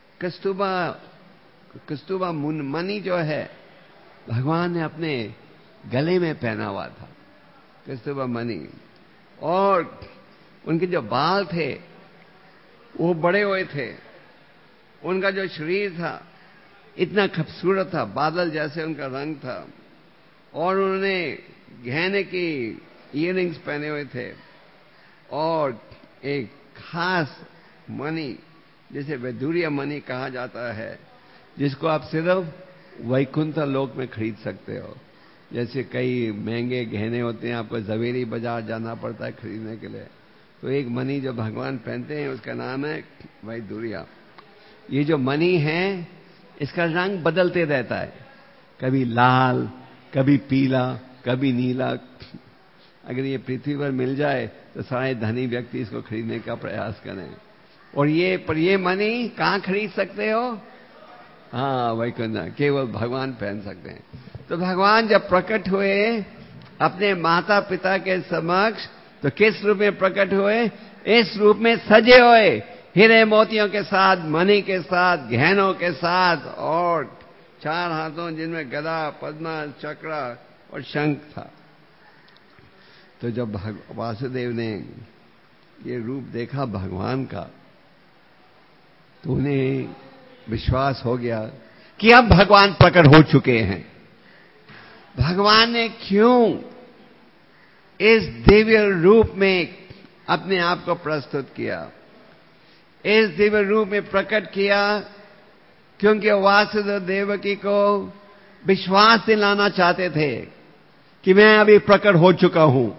कस्तूबा मणि जो है भगवान ने अपने गले में पहना हुआ था, कस्तूबा मणि। और उनके जो बाल थे वो बड़े हुए थे। उनका जो शरीर था इतना खूबसूरत था, बादल जैसे उनका रंग था। और उन्होंने गहने की इयररिंग्स पहने हुए थे और एक खास मणि जिसे वैदुर्य मणि कहा जाता है, जिसको आप सिर्फ वैकुंठ लोक में खरीद सकते हो। जैसे कई महंगे गहने होते हैं, आपको जवेरी बाजार जाना पड़ता है खरीदने के लिए। तो एक मणि जो भगवान पहनते हैं उसका नाम है वैदुर्य। ये जो मणि है इसका रंग बदलते रहता है, कभी लाल, कभी पीला, कभी नीला। अगर ये पृथ्वी पर मिल जाए तो सारे धनी व्यक्ति इसको खरीदने का प्रयास करें। और ये मणि कहां खरीद सकते हो? हाँ, वैकुंठ, केवल भगवान पहन सकते हैं। तो भगवान जब प्रकट हुए अपने माता पिता के समक्ष तो किस रूप में प्रकट हुए? इस रूप में सजे हुए, हीरे मोतियों के साथ, मणि के साथ, गहनों के साथ, और 4 हाथों जिनमें गदा, पद्मा, चक्र और शंख था। तो जब वासुदेव ने ये रूप देखा भगवान का, तो उन्हें विश्वास हो गया कि अब भगवान प्रकट हो चुके हैं। भगवान ने क्यों इस दिव्य रूप में अपने आप को प्रस्तुत किया, इस दिव्य रूप में प्रकट किया? क्योंकि वासुदेव देवकी को विश्वास दिलाना चाहते थे कि मैं अभी प्रकट हो चुका हूं।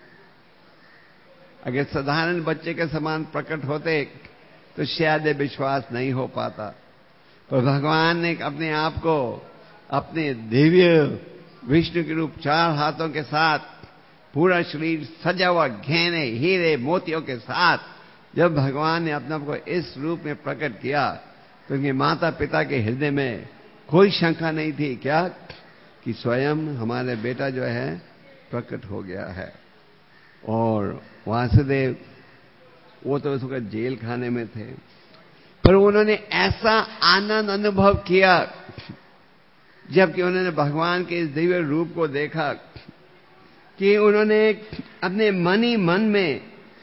अगर साधारण बच्चे के समान प्रकट होते तो शायद विश्वास नहीं हो पाता, पर भगवान ने अपने आप को अपने दिव्य विष्णु के रूप, 4 हाथों के साथ, पूरा शरीर सजा हुआ गहने, हीरे, मोतियों के साथ, जब भगवान ने अपने आप को इस रूप में प्रकट किया, तो उनके माता पिता के हृदय में कोई शंका नहीं थी क्या कि स्वयं हमारे बेटा जो है प्रकट हो गया है। और वासुदेव वो तो उस वक्त जेल खाने में थे, पर उन्होंने ऐसा आनंद अनुभव किया जबकि उन्होंने भगवान के इस दिव्य रूप को देखा कि उन्होंने अपने मन ही मन में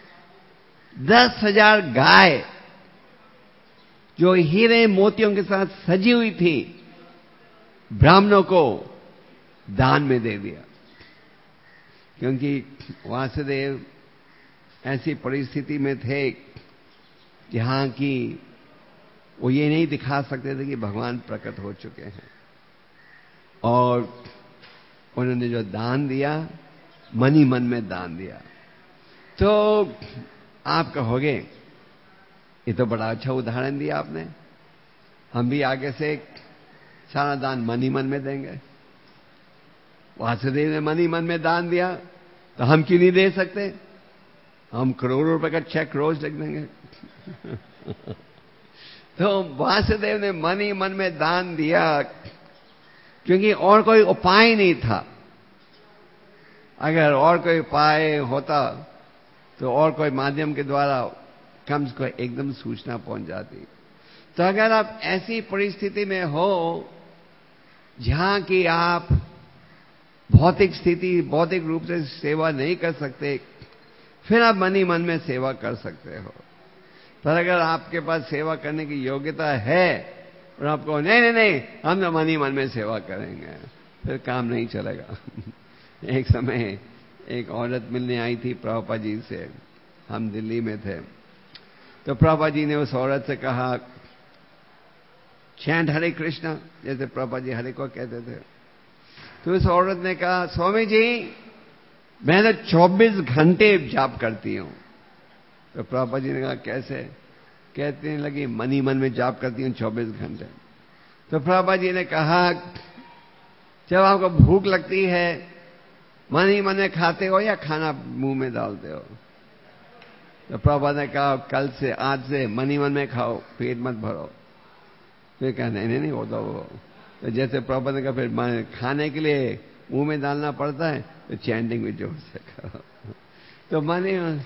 10,000 गाय जो हीरे मोतियों के साथ सजी हुई थी, ब्राह्मणों को दान में दे दिया। क्योंकि वासुदेव ऐसी परिस्थिति में थे जहां की वो ये नहीं दिखा सकते थे कि भगवान प्रकट हो चुके हैं, और उन्होंने जो दान दिया, मन ही मन में दान दिया। तो आप कहोगे ये तो बड़ा अच्छा उदाहरण दिया आपने, हम भी आगे से सारा दान मन ही मन में देंगे। वासुदेव ने मन ही मन में दान दिया, तो हम क्यों नहीं दे सकते? हम करोड़ों रुपए का चेक रोज लिख देंगे। तो वासुदेव ने मन ही मन में दान दिया, क्योंकि और कोई उपाय नहीं था। अगर और कोई उपाय होता तो और कोई माध्यम के द्वारा कम से कम एकदम सूचना पहुंच जाती। तो अगर आप ऐसी परिस्थिति में हो जहां कि आप भौतिक रूप से सेवा नहीं कर सकते, फिर आप मन ही मन में सेवा कर सकते हो। पर अगर आपके पास सेवा करने की योग्यता है और आपको नहीं हम तो मन ही मन में सेवा करेंगे, फिर काम नहीं चलेगा। एक समय एक औरत मिलने आई थी प्रभुपाद जी से, हम दिल्ली में थे। तो प्रभुपाद जी ने उस औरत से कहा, चैंट हरे कृष्णा, जैसे प्रभुपाद जी हरे को कहते थे। तो उस औरत ने कहा, स्वामी जी मैं तो 24 घंटे जाप करती हूं। तो प्रभुपाद जी ने कहा, कैसे? कहते लगी, मन ही मन में जाप करती हूं 24 घंटे। तो प्रभुपाद जी ने कहा, जब आपको भूख लगती है मन ही मन में खाते हो या खाना मुंह में डालते हो? तो प्रभुपाद ने कहा, कल से, आज से मन ही मन में खाओ, पेट मत भरो। फिर कहा, नहीं वो तो जैसे प्रभुपाद ने कहा, फिर खाने के लिए मुंह में डालना पड़ता है, तो चैंटिंग भी जोर से करो। तो मन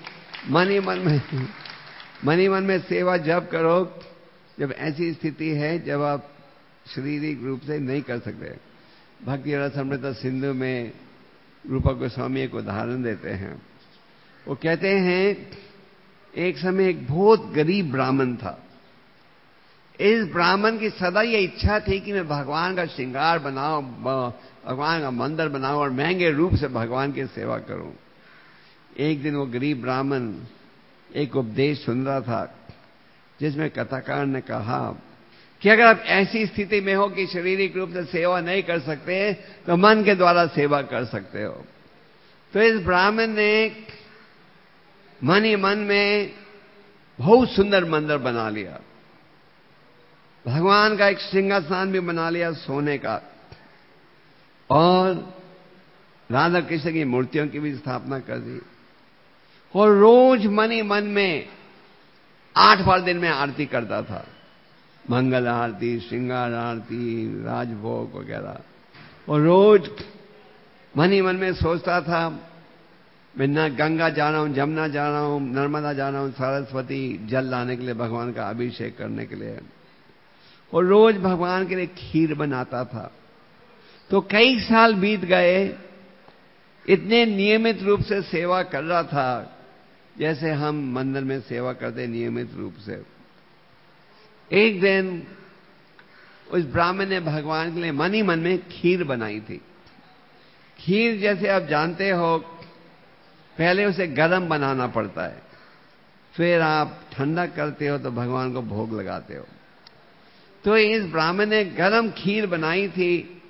ही मन में सेवा जब करो, जब ऐसी स्थिति है जब आप शारीरिक रूप से नहीं कर सकते। भक्ति रसामृत सिंधु में रूपा गोस्वामी एक उदाहरण देते हैं। वो कहते हैं, एक समय एक बहुत गरीब ब्राह्मण था। इस ब्राह्मण की सदा ये इच्छा थी कि मैं भगवान का श्रृंगार बनाऊं, भगवान का मंदिर बनाऊं और महंगे रूप से भगवान की सेवा करूं। एक दिन वो गरीब ब्राह्मण एक उपदेश सुन रहा था, जिसमें कथाकार ने कहा कि अगर आप ऐसी स्थिति में हो कि शारीरिक रूप से सेवा नहीं कर सकते, तो मन के द्वारा सेवा कर सकते हो। तो इस ब्राह्मण ने मन ही मन में बहुत सुंदर मंदिर बना लिया, भगवान का एक सिंहासन भी बना लिया सोने का, और राधा कृष्ण की मूर्तियों की भी स्थापना कर दी। और रोज मन ही मन में 8 बार दिन में आरती करता था, मंगल आरती, श्रृंगार आरती, राजभोग वगैरह। और रोज मन ही मन में सोचता था, मैं न गंगा जा रहा हूं, जमुना जा रहा हूं, नर्मदा जा रहा हूं, सरस्वती जल लाने के लिए, भगवान का अभिषेक करने के लिए, और रोज भगवान के लिए खीर बनाता था। तो कई साल बीत गए, इतने नियमित रूप से सेवा कर रहा था जैसे हम मंदिर में सेवा करते नियमित रूप से। एक दिन उस ब्राह्मण ने भगवान के लिए मन ही मन में खीर बनाई थी। खीर जैसे आप जानते हो, पहले उसे गर्म बनाना पड़ता है, फिर आप ठंडा करते हो तो भगवान को भोग लगाते हो। तो इस ब्राह्मण ने गर्म खीर बनाई थी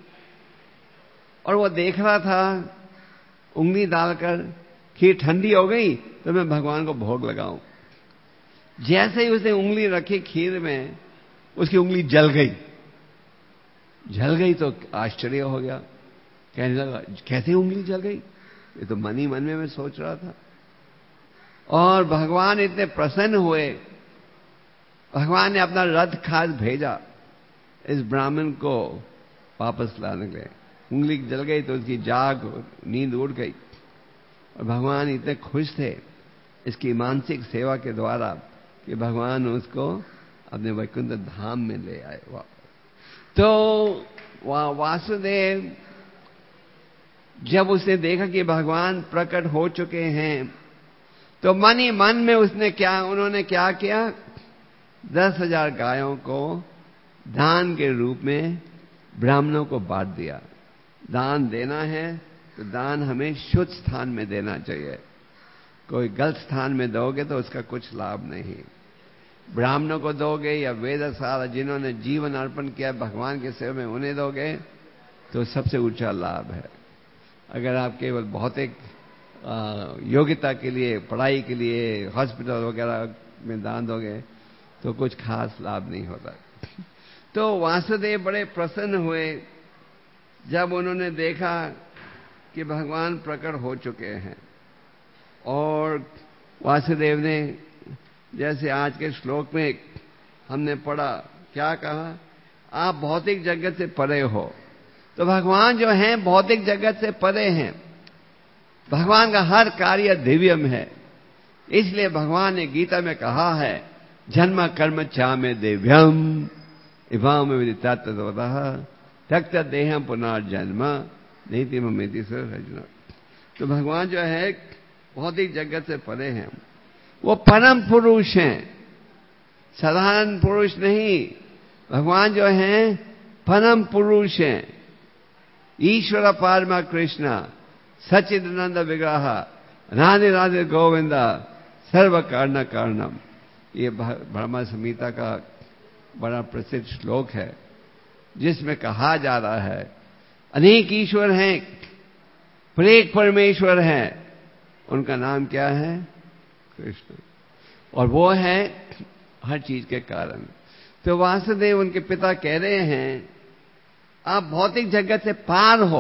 और वो देख रहा था, उंगली डालकर खीर ठंडी हो गई तो मैं भगवान को भोग लगाऊं। जैसे ही उसने उंगली रखी खीर में, उसकी उंगली जल गई। जल गई तो आश्चर्य हो गया, कहने लगा कैसे उंगली जल गई, ये तो मन ही मन में मैं सोच रहा था। और भगवान इतने प्रसन्न हुए, भगवान ने अपना रथ खास भेजा इस ब्राह्मण को वापस लाने के लिए। उंगली जल गई तो उसकी जाग, नींद उड़ गई, और भगवान इतने खुश थे इसकी मानसिक सेवा के द्वारा कि भगवान उसको अपने वैकुंठ धाम में ले आए। तो वासुदेव जब उसने देखा कि भगवान प्रकट हो चुके हैं, तो मन ही मन में उन्होंने क्या किया, 10,000 गायों को दान के रूप में ब्राह्मणों को बांट दिया। दान देना है तो दान हमें शुद्ध स्थान में देना चाहिए, कोई गलत स्थान में दोगे तो उसका कुछ लाभ नहीं। ब्राह्मणों को दोगे या वेदशाला जिन्होंने जीवन अर्पण किया भगवान के सेवा में, उन्हें दोगे तो सबसे ऊंचा लाभ है। अगर आप केवल भौतिक योग्यता के लिए, पढ़ाई के लिए, हॉस्पिटल वगैरह में दान दोगे तो कुछ खास लाभ नहीं होता। तो वासुदेव बड़े प्रसन्न हुए जब उन्होंने देखा कि भगवान प्रकट हो चुके हैं। और वासुदेव ने, जैसे आज के श्लोक में हमने पढ़ा, क्या कहा, आप भौतिक जगत से परे हो। तो भगवान जो हैं भौतिक जगत से परे हैं, भगवान का हर कार्य दिव्यम है। इसलिए भगवान ने गीता में कहा है, जन्म कर्म चामे दिव्यम इवाम विदितात्तवतः त्यक्त देहम पुनर्जन्म नीति ममेति सर्वजना। तो भगवान जो है भौतिक जगत से परे हैं, वो परम पुरुष हैं, साधारण पुरुष नहीं। भगवान जो हैं परम पुरुष हैं, ईश्वर पारमा कृष्ण सच्चिदानंद विग्रह राधे राधे गोविंदा सर्व कारण कारणम। ये ब्रह्म संहिता का बड़ा प्रसिद्ध श्लोक है, जिसमें कहा जा रहा है अनेक ईश्वर हैं पर एक परमेश्वर है, उनका नाम क्या है, कृष्ण, और वो है हर चीज के कारण। तो वासुदेव उनके पिता कह रहे हैं, आप भौतिक जगत से पार हो।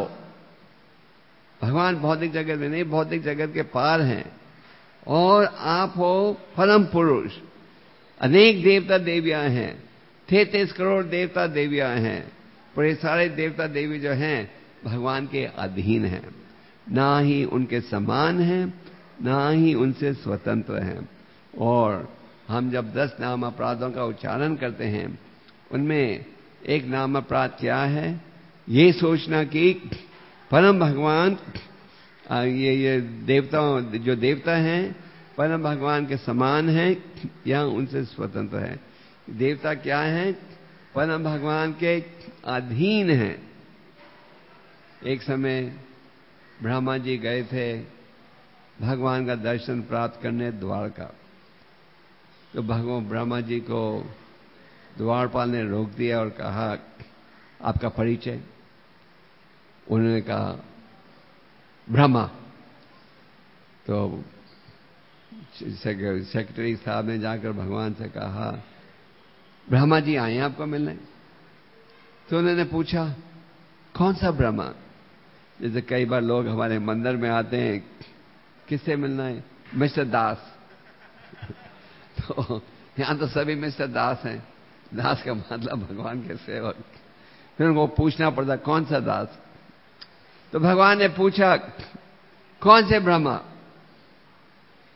भगवान भौतिक जगत में नहीं, भौतिक जगत के पार हैं, और आप हो परम पुरुष। अनेक देवता देवियां हैं, 33 करोड़ देवता देवियां हैं, पर ये सारे देवता देवी जो हैं भगवान के अधीन हैं, ना ही उनके समान हैं, ना ही उनसे स्वतंत्र हैं। और हम जब 10 नाम अपराधों का उच्चारण करते हैं, उनमें एक नाम अपराध क्या है, ये सोचना कि परम भगवान ये देवताओं, जो देवता हैं परम भगवान के समान हैं या उनसे स्वतंत्र है। देवता क्या है, परम भगवान के अधीन हैं। एक समय ब्रह्मा जी गए थे भगवान का दर्शन प्राप्त करने द्वारका। तो भगवान ब्रह्मा जी को द्वारपाल ने रोक दिया और कहा, आपका परिचय? उन्होंने कहा ब्रह्मा। तो सेक्रेटरी साहब ने जाकर भगवान से कहा, ब्रह्मा जी आए आपको मिलने। तो उन्होंने पूछा, कौन सा ब्रह्मा? जैसे कई बार लोग हमारे मंदिर में आते हैं, किससे मिलना है? मिस्टर दास। तो यहां तो सभी मिस्टर दास हैं, दास का मतलब भगवान के सेवक। फिर उनको पूछना पड़ता, कौन सा दास? तो भगवान ने पूछा, कौन से ब्रह्मा?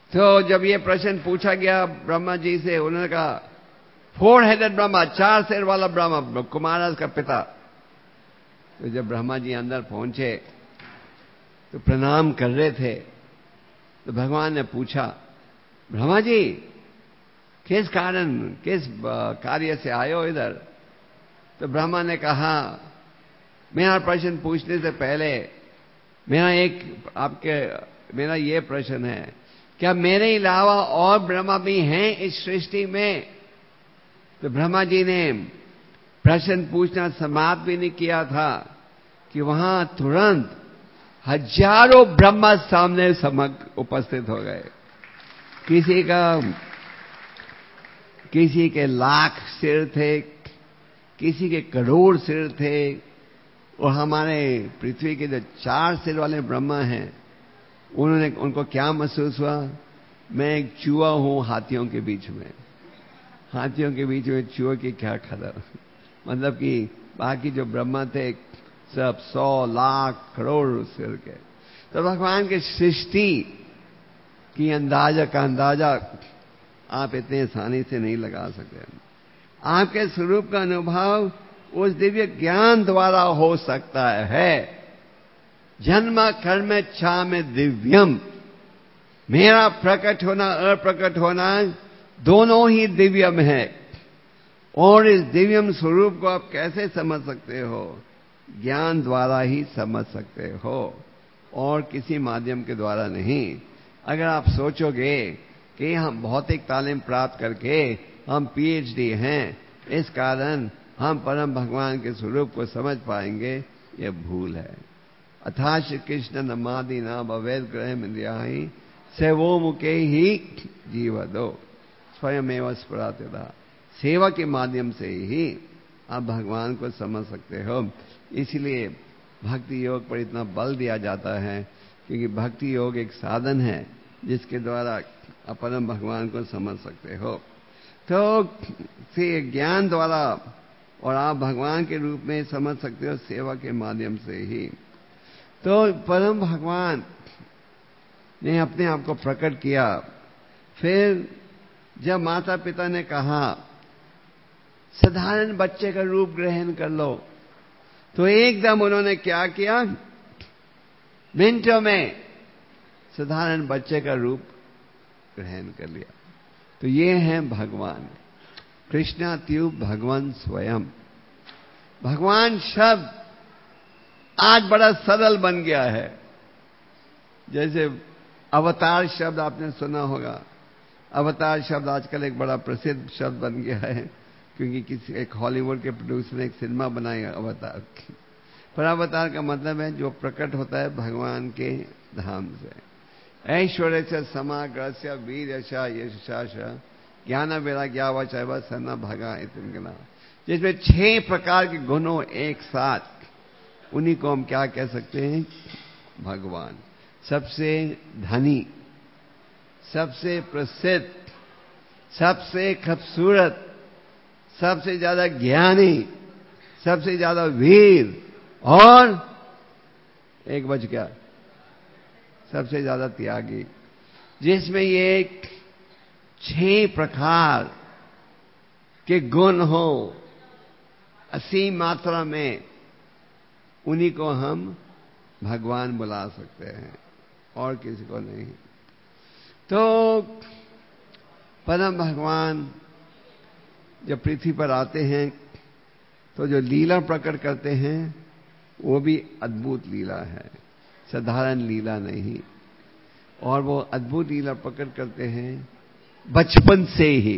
तो जब ये प्रश्न पूछा गया ब्रह्मा जी से, उन्होंने कहा 4 हेडेड ब्रह्मा, 4 सिर वाला ब्रह्मा, कुमारस का पिता। तो जब ब्रह्मा जी अंदर पहुंचे तो प्रणाम कर रहे थे, तो भगवान ने पूछा, ब्रह्मा जी किस कारण, किस कार्य से आए हो इधर? तो ब्रह्मा ने कहा, मेरा प्रश्न पूछने से पहले मेरा ये प्रश्न है, क्या मेरे अलावा और ब्रह्मा भी हैं इस सृष्टि में? तो ब्रह्मा जी ने प्रश्न पूछना समाप्त भी नहीं किया था कि वहां तुरंत हजारों ब्रह्मा सामने उपस्थित हो गए। किसी के लाख सिर थे, किसी के करोड़ सिर थे, और हमारे पृथ्वी के जो 4 सिर वाले ब्रह्मा हैं, उनको क्या महसूस हुआ? मैं एक चूहा हूं हाथियों के बीच में। हाथियों के बीच में चूहे की क्या खबर? मतलब कि बाकी जो ब्रह्मा थे सब 100 लाख करोड़ सिर के। तो भगवान के सृष्टि की अंदाजा आप इतने आसानी से नहीं लगा सकते। आपके स्वरूप का अनुभव उस दिव्य ज्ञान द्वारा हो सकता है। जन्म कर्म चा में दिव्यम, मेरा प्रकट होना अप्रकट होना दोनों ही दिव्यम है। और इस दिव्यम स्वरूप को आप कैसे समझ सकते हो? ज्ञान द्वारा ही समझ सकते हो, और किसी माध्यम के द्वारा नहीं। अगर आप सोचोगे कि हम भौतिक तालीम प्राप्त करके हम PhD हैं, इस कारण हम परम भगवान के स्वरूप को समझ पाएंगे, यह भूल है। अथा श्री कृष्ण नमादि नाम अवैध ग्रह इंद्रियाहि सेवो मुखे ही जीवदो स्वयं एवं स्फुरति। सेवा के माध्यम से ही आप भगवान को समझ सकते हो। इसलिए भक्ति योग पर इतना बल दिया जाता है, क्योंकि भक्ति योग एक साधन है जिसके द्वारा आप परम भगवान को समझ सकते हो। तो ज्ञान द्वारा और आप भगवान के रूप में समझ सकते हो सेवा के माध्यम से ही। तो परम भगवान ने अपने आप को प्रकट किया। फिर जब माता पिता ने कहा साधारण बच्चे का रूप ग्रहण कर लो, तो एकदम उन्होंने क्या किया? मिनटों में साधारण बच्चे का रूप ग्रहण कर लिया। तो ये है भगवान, कृष्णात्युप भगवान स्वयं। भगवान शब्द आज बड़ा सरल बन गया है। जैसे अवतार शब्द आपने सुना होगा। अवतार शब्द आजकल एक बड़ा प्रसिद्ध शब्द बन गया है, क्योंकि एक हॉलीवुड के प्रोड्यूसर ने एक सिनेमा बनाया अवतार की। पर अवतार का मतलब है जो प्रकट होता है भगवान के धाम से। ऐश्वर्य से समाग्रस्य वीर यशा यशाश ज्ञान वैराग्यावचैव सन्ना भगा इतना, जिसमें 6 प्रकार के गुणों एक साथ, उन्हीं को हम क्या कह सकते हैं? भगवान। सबसे धनी, सबसे प्रसिद्ध, सबसे खूबसूरत, सबसे ज्यादा ज्ञानी, सबसे ज्यादा वीर, और एक बच गया, सबसे ज्यादा त्यागी। जिसमें ये 6 प्रकार के गुण हो असीम मात्रा में, उन्हीं को हम भगवान बुला सकते हैं, और किसी को नहीं। तो परम भगवान जब पृथ्वी पर आते हैं तो जो लीला प्रकट करते हैं वो भी अद्भुत लीला है, साधारण लीला नहीं। और वो अद्भुत लीला प्रकट करते हैं बचपन से ही।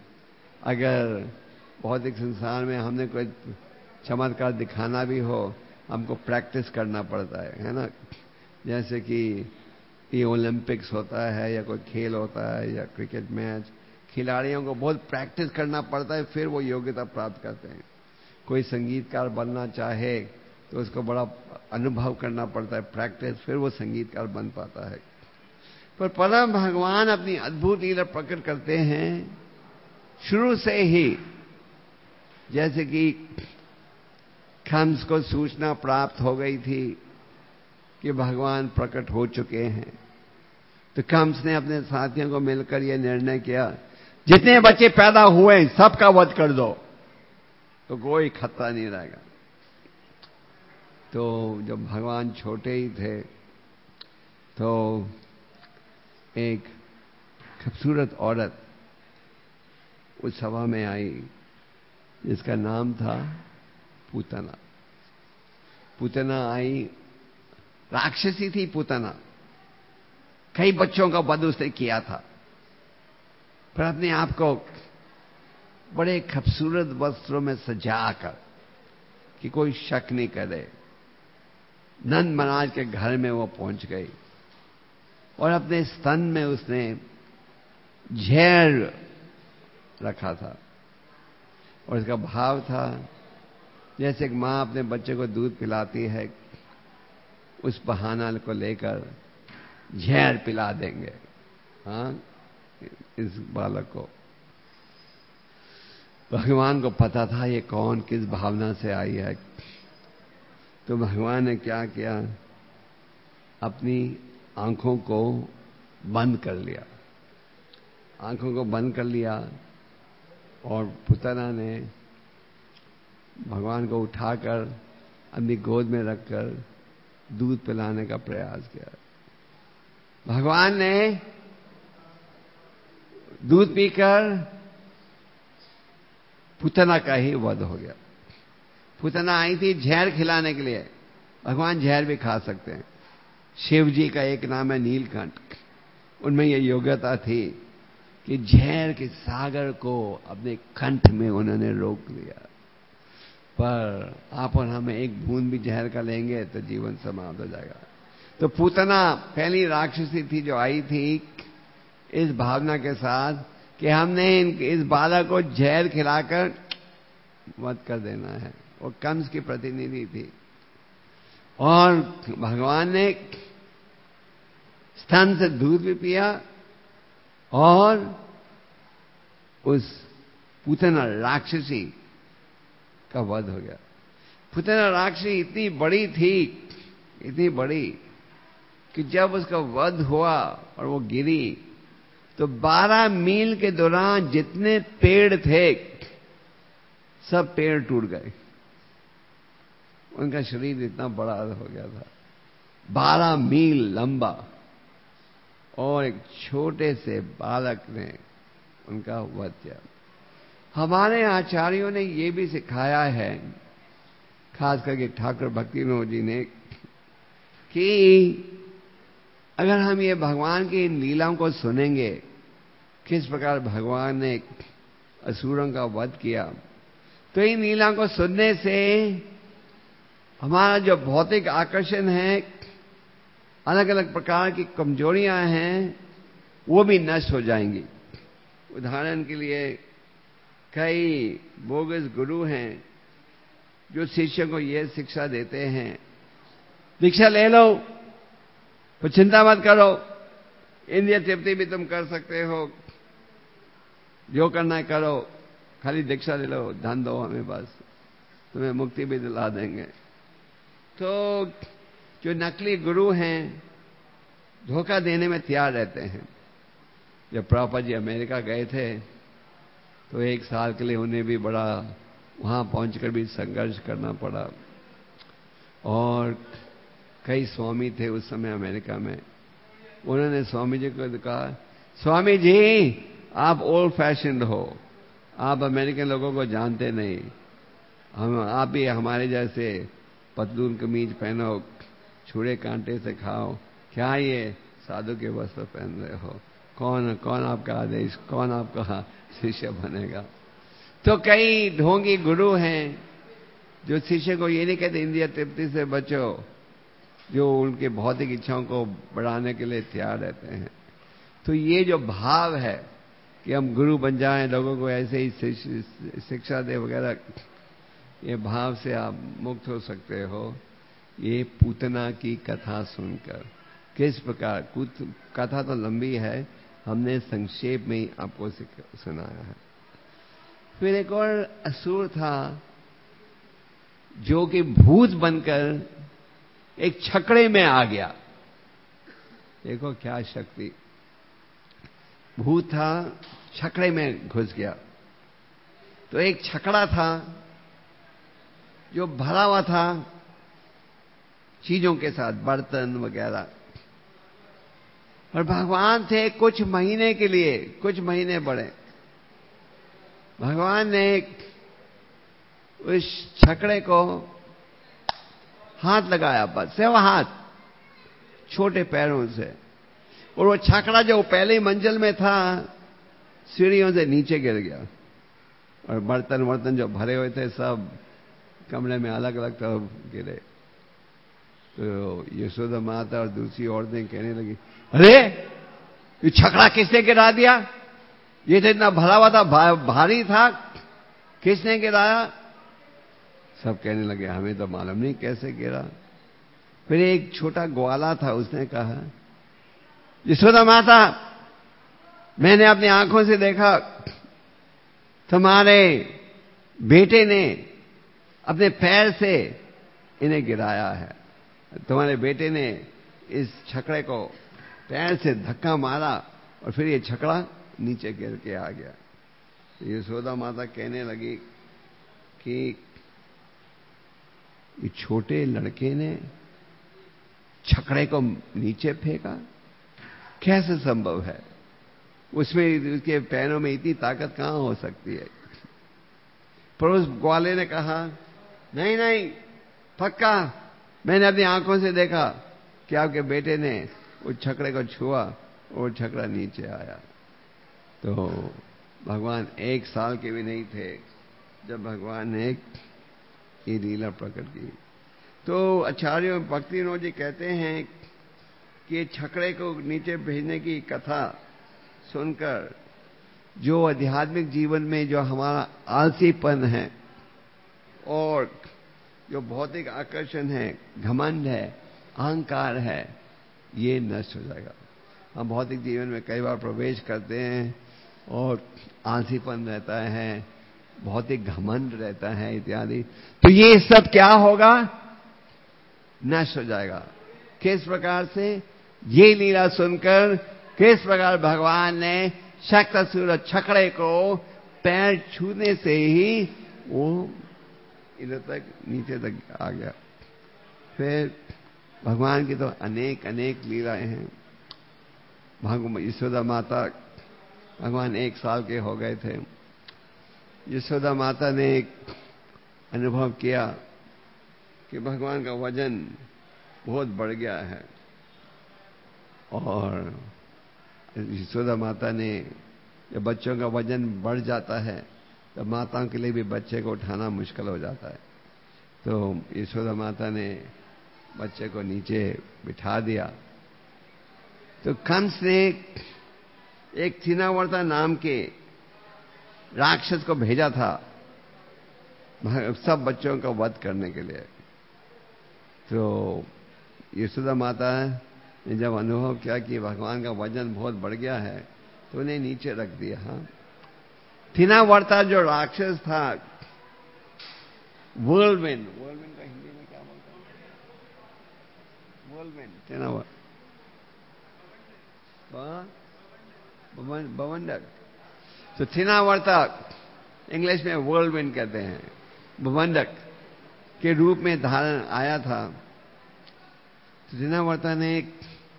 अगर भौतिक संसार में हमने कोई चमत्कार दिखाना भी हो, हमको प्रैक्टिस करना पड़ता है ना। जैसे कि ये ओलंपिक्स होता है या कोई खेल होता है या क्रिकेट मैच, खिलाड़ियों को बहुत प्रैक्टिस करना पड़ता है, फिर वो योग्यता प्राप्त करते हैं। कोई संगीतकार बनना चाहे तो उसको बड़ा अनुभव करना पड़ता है, प्रैक्टिस, फिर वो संगीतकार बन पाता है। पर परम भगवान अपनी अद्भुत लीला प्रकट करते हैं शुरू से ही। जैसे कि कंस को सूचना प्राप्त हो गई थी कि भगवान प्रकट हो चुके हैं, तो कंस ने अपने साथियों को मिलकर यह निर्णय किया, जितने बच्चे पैदा हुए सबका वध कर दो, तो कोई खतरा नहीं रहेगा। तो जब भगवान छोटे ही थे तो एक खूबसूरत औरत उस सभा में आई जिसका नाम था पूतना। पूतना आई, राक्षसी थी पूतना। कई बच्चों का वध उसने किया था, पर अपने आप को बड़े खूबसूरत वस्त्रों में सजाकर कि कोई शक नहीं करे, नंद महाराज के घर में वो पहुंच गई और अपने स्तन में उसने जहर रखा था। और इसका भाव था जैसे एक मां अपने बच्चे को दूध पिलाती है, उस बहाना को लेकर जहर पिला देंगे हाँ इस बालक को। भगवान को पता था ये कौन किस भावना से आई है। तो भगवान ने क्या किया, अपनी आंखों को बंद कर लिया, आंखों को बंद कर लिया और पूतना ने भगवान को उठाकर अपनी गोद में रखकर दूध पिलाने का प्रयास किया। भगवान ने दूध पीकर पूतना का ही वध हो गया। पूतना आई थी जहर खिलाने के लिए। भगवान जहर भी खा सकते हैं। शिव जी का एक नाम है नीलकंठ, उनमें यह योग्यता थी कि जहर के सागर को अपने कंठ में उन्होंने रोक लिया। पर आप और हम एक बूंद भी जहर का लेंगे तो जीवन समाप्त हो जाएगा। तो पूतना पहली राक्षसी थी जो आई थी इस भावना के साथ कि हमने इस बालक को जहर खिलाकर वध कर देना है। वो कंस की प्रतिनिधि थी और भगवान ने स्तन से दूध भी पिया और उस पूतना राक्षसी का वध हो गया। पूतना राक्षसी इतनी बड़ी थी, इतनी बड़ी कि जब उसका वध हुआ और वो गिरी तो 12 मील के दौरान जितने पेड़ थे सब पेड़ टूट गए। उनका शरीर इतना बड़ा हो गया था, 12 मील लंबा, और एक छोटे से बालक ने उनका वध किया। हमारे आचार्यों ने यह भी सिखाया है, खास करके ठाकुर भक्तिविनोद जी ने, कि अगर हम ये भगवान की इन लीलाओं को सुनेंगे, किस प्रकार भगवान ने असुरों का वध किया, तो इन लीलाओं को सुनने से हमारा जो भौतिक आकर्षण है, अलग अलग प्रकार की कमजोरियां हैं, वो भी नष्ट हो जाएंगी। उदाहरण के लिए कई बोगस गुरु हैं जो शिष्य को यह शिक्षा देते हैं, दीक्षा ले लो तो चिंता मत करो, इंद्रिय तृप्ति भी तुम कर सकते हो, जो करना है करो, खाली दीक्षा ले लो, धन दो हमें, बस तुम्हें मुक्ति भी दिला देंगे। तो जो नकली गुरु हैं धोखा देने में तैयार रहते हैं। जब प्रभुपाद जी अमेरिका गए थे तो 1 साल के लिए उन्हें भी बड़ा वहां पहुंचकर भी संघर्ष करना पड़ा। और कई स्वामी थे उस समय अमेरिका में, उन्होंने स्वामी जी को कहा, स्वामी जी आप ओल्ड फैशन्ड हो, आप अमेरिकन लोगों को जानते नहीं, आप भी हमारे जैसे पतलून कमीज पहनो, छुरे कांटे से खाओ, क्या ये साधु के वस्त्र पहन रहे हो, कौन आपका आदेश, कौन आपका शिष्य बनेगा। तो कई ढोंगी गुरु हैं जो शिष्य को ये नहीं कहते इंद्रिय तृप्ति से बचो, जो उनके भौतिक इच्छाओं को बढ़ाने के लिए तैयार रहते हैं। तो ये जो भाव है कि हम गुरु बन जाएं, लोगों को ऐसे ही शिक्षा दे वगैरह, ये भाव से आप मुक्त हो सकते हो। ये पूतना की कथा सुनकर किस प्रकार, कथा तो लंबी है, हमने संक्षेप में ही आपको सुनाया है। फिर एक और असुर था जो कि भूत बनकर एक छकड़े में आ गया। देखो क्या शक्ति, भूत था, छकड़े में घुस गया। तो एक छकड़ा था जो भरा हुआ था चीजों के साथ, बर्तन वगैरह। और भगवान थे कुछ महीने के लिए, कुछ महीने बड़े। भगवान ने उस छकड़े को हाथ लगाया, बस सिर्फ हाथ, छोटे पैरों से, और वो छकड़ा जो पहली मंजिल में था सीढ़ियों से नीचे गिर गया। और बर्तन वर्तन जो भरे हुए थे सब कमरे में अलग अलग तरफ गिरे। तो यशोदा माता और दूसरी औरतें कहने लगी, अरे ये छकड़ा किसने गिरा दिया? ये तो इतना भरा हुआ था, भारी था, किसने गिराया? सब कहने लगे, हमें तो मालूम नहीं कैसे गिरा। फिर एक छोटा ग्वाला था, उसने कहा, यशोदा माता, मैंने अपनी आंखों से देखा तुम्हारे बेटे ने अपने पैर से इन्हें गिराया है। तुम्हारे बेटे ने इस छकड़े को पैर से धक्का मारा और फिर ये छकड़ा नीचे गिर के आ गया। यशोदा माता कहने लगी कि ये छोटे लड़के ने छकड़े को नीचे फेंका, कैसे संभव है? उसमें उसके पैरों में इतनी ताकत कहां हो सकती है? पर उस ग्वाले ने कहा, नहीं नहीं, पक्का, मैंने अपनी आंखों से देखा कि आपके बेटे ने उस छकड़े को छुआ और छकड़ा नीचे आया। तो भगवान 1 साल के भी नहीं थे जब भगवान ने ये लीला प्रकट की। तो आचार्य भक्ति विनोद जी कहते हैं कि छकड़े को नीचे भेजने की कथा सुनकर जो आध्यात्मिक जीवन में जो हमारा आलसीपन है और जो भौतिक आकर्षण है, घमंड है, अहंकार है, ये नष्ट हो जाएगा। हम भौतिक जीवन में कई बार प्रवेश करते हैं और आलसीपन रहता है, भौतिक घमंड रहता है इत्यादि, तो ये सब क्या होगा? नष्ट हो जाएगा। किस प्रकार से? ये लीला सुनकर किस प्रकार भगवान ने शक्तासुर छकड़े को पैर छूने से ही वो इधर तक नीचे तक आ गया। फिर भगवान की तो अनेक अनेक लीलाएं हैं। यशोदा माता, भगवान 1 साल के हो गए थे, यशोदा माता ने एक अनुभव किया कि भगवान का वजन बहुत बढ़ गया है। और यशोदा माता ने, जब बच्चों का वजन बढ़ जाता है तो माताओं के लिए भी बच्चे को उठाना मुश्किल हो जाता है। तो यशोदा माता ने बच्चे को नीचे बिठा दिया। तो कंस ने एक थिनावर्ता नाम के राक्षस को भेजा था सब बच्चों का वध करने के लिए। तो यशोदा माता ने जब अनुभव किया कि भगवान का वजन बहुत बढ़ गया है तो उन्हें नीचे रख दिया। हाँ, थिनावर्ता जो राक्षस था, वर्ल्डविंड, वर्ल्डविंड का हिंदी में क्या बोलते हैं? वर्ल्डविंड, थिनावर्ता, बवंडक। तो थिनावर्ता इंग्लिश में वर्ल्डविंड कहते हैं, बवंडक के रूप में धारण आया था। तो थिनावर्ता ने एक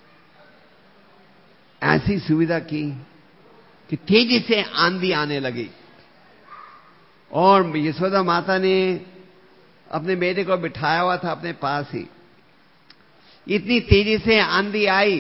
ऐसी सुविधा की कि तेजी से आंधी आने लगी और यशोदा माता ने अपने बेटे को बिठाया हुआ था अपने पास ही। इतनी तेजी से आंधी आई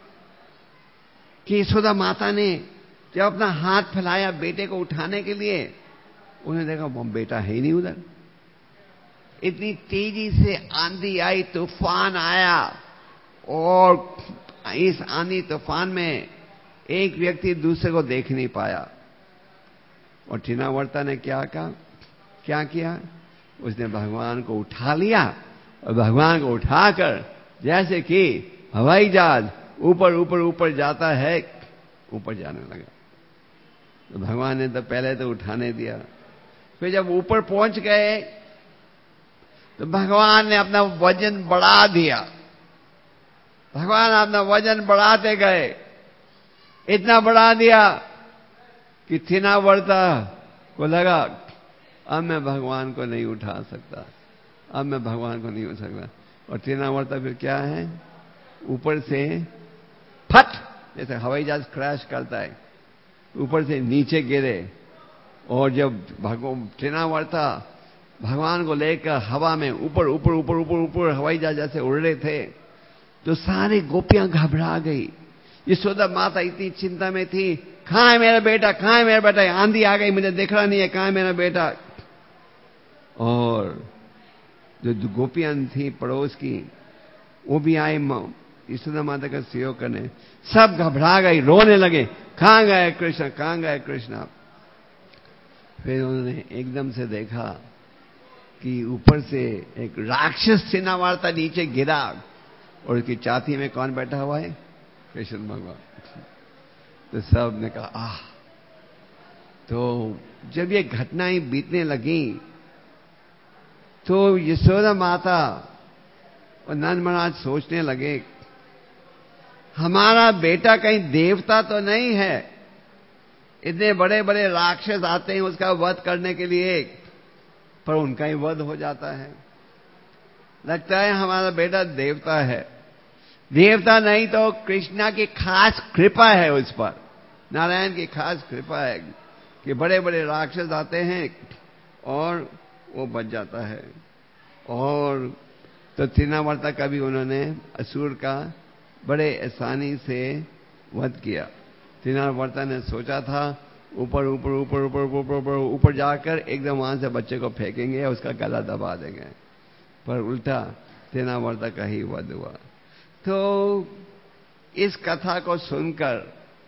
कि यशोदा माता ने जब अपना हाथ फैलाया बेटे को उठाने के लिए, उन्होंने देखा वो बेटा है ही नहीं उधर। इतनी तेजी से आंधी आई, तूफान आया और इस आंधी तूफान में एक व्यक्ति दूसरे को देख नहीं पाया। और थिनावर्ता ने क्या किया? उसने भगवान को उठा लिया और भगवान को उठाकर जैसे कि हवाई जहाज ऊपर ऊपर ऊपर जाता है, ऊपर जाने लगा। तो भगवान ने तो पहले तो उठाने दिया, फिर जब ऊपर पहुंच गए तो भगवान ने अपना वजन बढ़ा दिया। भगवान अपना वजन बढ़ाते गए इतना बढ़ा दिया कि थिनावर्ता को लगा अब मैं भगवान को नहीं उठा सकता, अब मैं भगवान को नहीं उठा सकता। और थिनावर्ता फिर क्या है, ऊपर से फट, जैसे हवाई जहाज क्रैश करता है, ऊपर से नीचे गिरे। और जब थिनावर्ता भगवान को लेकर हवा में ऊपर ऊपर ऊपर ऊपर ऊपर हवाई जहाज जैसे उड़ रहे थे, तो सारी गोपियां घबरा गई। यशोदा माता इतनी चिंता में थी, कहां है मेरा बेटा, कहां है मेरा बेटा, आंधी आ गई, मुझे दिख रहा नहीं है, कहां है मेरा बेटा। और जो गोपियां थी पड़ोस की, वो भी आए यशोदा माता का सहयोग करने। सब घबरा गई, रोने लगे, कहां गए कृष्ण, कहां गए कृष्ण। फिर उन्होंने एकदम से देखा कि ऊपर से एक राक्षस थिनावर्ता नीचे गिरा और उसकी छाती में कौन बैठा हुआ है, कृष्ण भगवान। तो सब ने कहा आह। तो जब ये घटनाएं बीतने लगी तो यशोदा माता और नंद महाराज सोचने लगे, हमारा बेटा कहीं देवता तो नहीं है, इतने बड़े बड़े राक्षस आते हैं उसका वध करने के लिए, पर उनका ही वध हो जाता है। लगता है हमारा बेटा देवता है। देवता नहीं तो कृष्णा की खास कृपा है उस पर, नारायण की खास कृपा है कि बड़े बड़े राक्षस आते हैं और वो बच जाता है। और तो थिनावर्ता का भी उन्होंने असुर का बड़े आसानी से वध किया। थिनावर्ता ने सोचा था ऊपर ऊपर ऊपर ऊपर ऊपर ऊपर ऊपर जाकर एकदम वहां से बच्चे को फेंकेंगे, उसका गला दबा देंगे, पर उल्टा थिनावर्ता का ही वध हुआ। तो इस कथा को सुनकर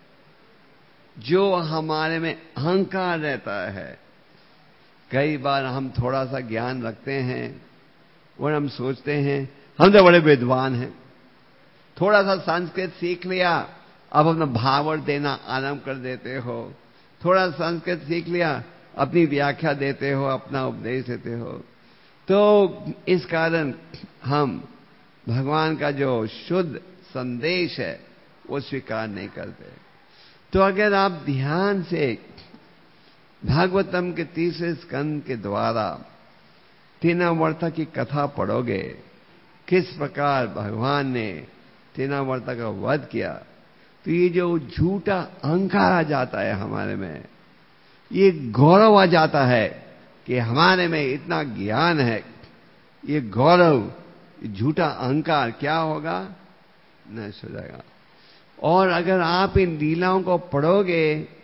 जो हमारे में अहंकार रहता है, कई बार हम थोड़ा सा ज्ञान रखते हैं और हम सोचते हैं हम तो बड़े विद्वान हैं, थोड़ा सा संस्कृत सीख लिया, अब अपना भावार्थ देना आरंभ कर देते हो, थोड़ा संस्कृत सीख लिया, अपनी व्याख्या देते हो, अपना उपदेश देते हो। तो इस कारण हम भगवान का जो शुद्ध संदेश है वो स्वीकार नहीं करते। तो अगर आप ध्यान से भागवतम के 3 स्कंद के द्वारा थिनावर्ता की कथा पढ़ोगे, किस प्रकार भगवान ने थिनावर्ता का वध किया, तो ये जो झूठा अहंकार आ जाता है हमारे में, ये गौरव आ जाता है कि हमारे में इतना ज्ञान है, ये गौरव, झूठा अहंकार क्या होगा, नष्ट हो जाएगा। और अगर आप इन लीलाओं को पढ़ोगे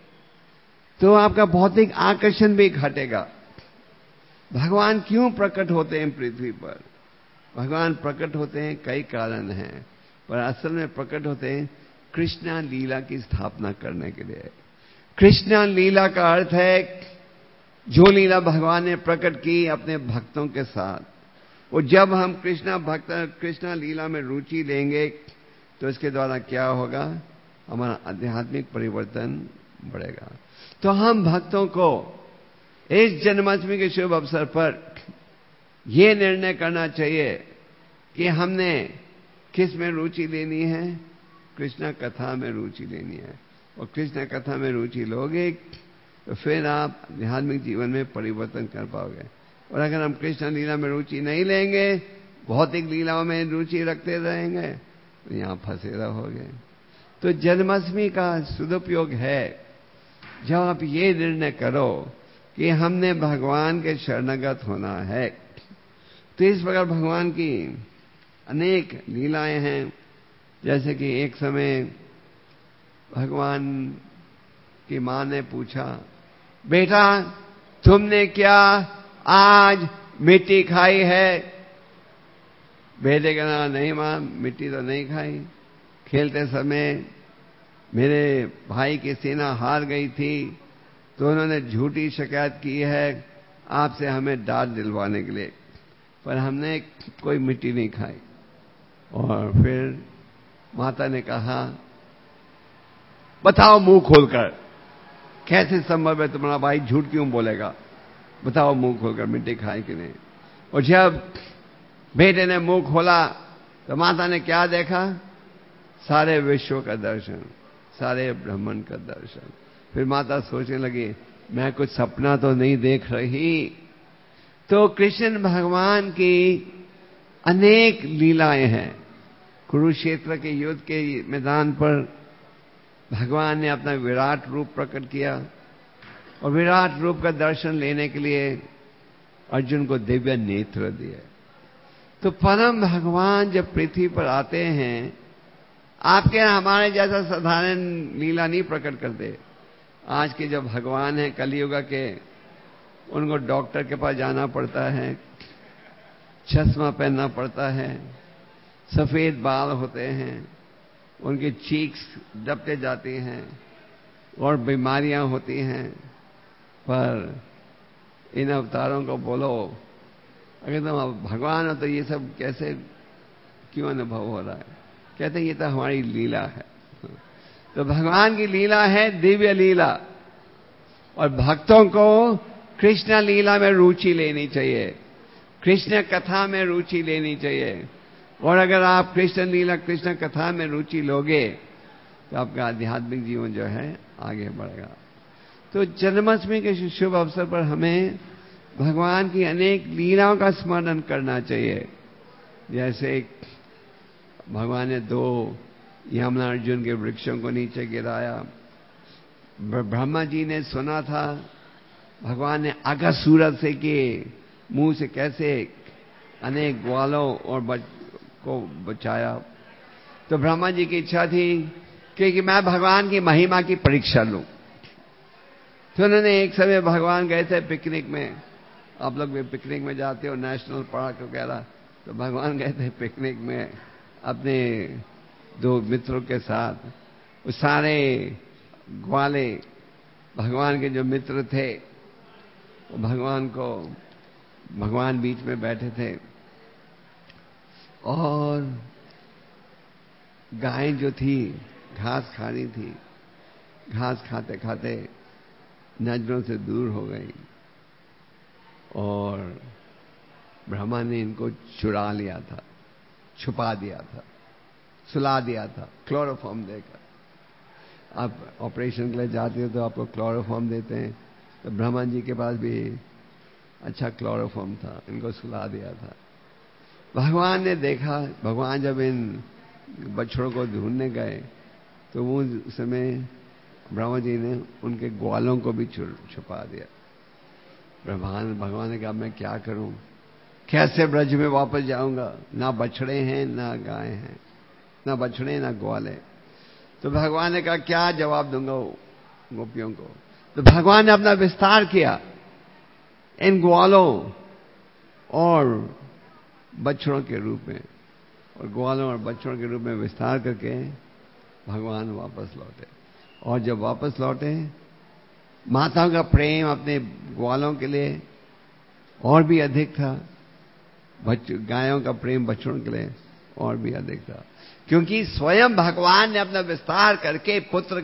तो आपका भौतिक आकर्षण भी घटेगा। भगवान क्यों प्रकट होते हैं पृथ्वी पर? भगवान प्रकट होते हैं, कई कारण हैं, पर असल में प्रकट होते हैं कृष्णा लीला की स्थापना करने के लिए। कृष्णा लीला का अर्थ है जो लीला भगवान ने प्रकट की अपने भक्तों के साथ, और जब हम कृष्णा लीला में रुचि लेंगे तो इसके द्वारा क्या होगा, हमारा आध्यात्मिक परिवर्तन बढ़ेगा। तो हम भक्तों को इस जन्माष्टमी के शुभ अवसर पर यह निर्णय करना चाहिए कि हमने किस में रुचि लेनी है, कृष्णा कथा में रुचि लेनी है। और कृष्णा कथा में रुचि लोगे तो फिर आप आध्यात्मिक जीवन में परिवर्तन कर पाओगे। और अगर हम कृष्ण लीला में रुचि नहीं लेंगे, भौतिक लीलाओं में रुचि रखते रहेंगे, तो यहां फंसे रहोगे। तो जन्माष्टमी का सदुपयोग है जब आप ये निर्णय करो कि हमने भगवान के शरणागत होना है। तो इस प्रकार भगवान की अनेक लीलाएं हैं। जैसे कि एक समय भगवान की मां ने पूछा, बेटा तुमने क्या आज मिट्टी खाई है? बेटे का नाम, नहीं मां, मिट्टी तो नहीं खाई। खेलते समय मेरे भाई की सेना हार गई थी तो उन्होंने झूठी शिकायत की है आपसे हमें डांट दिलवाने के लिए, पर हमने कोई मिट्टी नहीं खाई। और फिर माता ने कहा, बताओ मुंह खोलकर, कैसे संभव है तुम्हारा भाई झूठ क्यों बोलेगा, बताओ मुंह खोलकर मिट्टी खाई कि नहीं। और जब बेटे ने मुंह खोला तो माता ने क्या देखा, सारे विश्व का दर्शन, सारे ब्रह्मांड का दर्शन। फिर माता सोचने लगी, मैं कुछ सपना तो नहीं देख रही। तो कृष्ण भगवान की अनेक लीलाएं हैं। कुरुक्षेत्र के युद्ध के मैदान पर भगवान ने अपना विराट रूप प्रकट किया, और विराट रूप का दर्शन लेने के लिए अर्जुन को दिव्य नेत्र दिए। तो परम भगवान जब पृथ्वी पर आते हैं, आपके हमारे जैसा साधारण लीला नहीं प्रकट करते। आज के जो भगवान हैं कलयुग के, उनको डॉक्टर के पास जाना पड़ता है, चश्मा पहनना पड़ता है, सफेद बाल होते हैं, उनकी चीक्स दबते जाती हैं और बीमारियां होती हैं। पर इन अवतारों को बोलो, अगर तुम भगवान हो तो ये सब कैसे क्यों अनुभव हो रहा है? कहते हैं ये तो हमारी लीला है। तो भगवान की लीला है दिव्य लीला, और भक्तों को कृष्ण लीला में रुचि लेनी चाहिए, कृष्ण कथा में रुचि लेनी चाहिए। और अगर आप कृष्ण लीला कृष्ण कथा में रुचि लोगे तो आपका आध्यात्मिक जीवन जो है आगे बढ़ेगा। तो जन्माष्टमी के शुभ अवसर पर हमें भगवान की अनेक लीलाओं का स्मरण करना चाहिए। जैसे भगवान ने 2 यमुना अर्जुन के वृक्षों को नीचे गिराया। ब्रह्मा जी ने सुना था भगवान ने अघसूरत से के मुंह से कैसे अनेक ग्वालों और को बचाया। तो ब्रह्मा जी की इच्छा थी कि मैं भगवान की महिमा की परीक्षा लूं। तो उन्होंने एक समय भगवान गए थे पिकनिक में। आप लोग भी पिकनिक में जाते हो, नेशनल पार्क वगैरह, तो भगवान गए थे पिकनिक में अपने 2 मित्रों के साथ। वो सारे ग्वाले भगवान के जो मित्र थे, वो भगवान बीच में बैठे थे, और गाय जो थी घास खा रही थी। घास खाते खाते नजरों से दूर हो गई, और ब्रह्मा ने इनको चुरा लिया था, छुपा दिया था, सुला दिया था क्लोरोफॉर्म देकर। आप ऑपरेशन के लिए जाते हो तो आपको क्लोरोफॉर्म देते हैं, तो ब्रह्मा जी के पास भी अच्छा क्लोरोफॉर्म था, इनको सुला दिया था। भगवान ने देखा, भगवान जब इन बछड़ों को ढूंढने गए तो वो समय ब्रह्मा जी ने उनके ग्वालों को भी छुपा दिया। भगवान ने कहा मैं क्या करूं, कैसे ब्रज में वापस जाऊंगा? ना बछड़े हैं ना गाय हैं, ना बछड़े ना ग्वाले। तो भगवान ने कहा क्या जवाब दूंगा गोपियों को? तो भगवान ने अपना विस्तार किया इन ग्वालों और बछड़ों के रूप में, और ग्वालों और बछड़ों के रूप में विस्तार करके भगवान वापस लौटे। और जब वापस लौटे, माताओं का प्रेम अपने ग्वालों के लिए और भी अधिक था, गायों का प्रेम बछड़ों के लिए और भी अधिक था, क्योंकि स्वयं भगवान ने अपना विस्तार करके पुत्र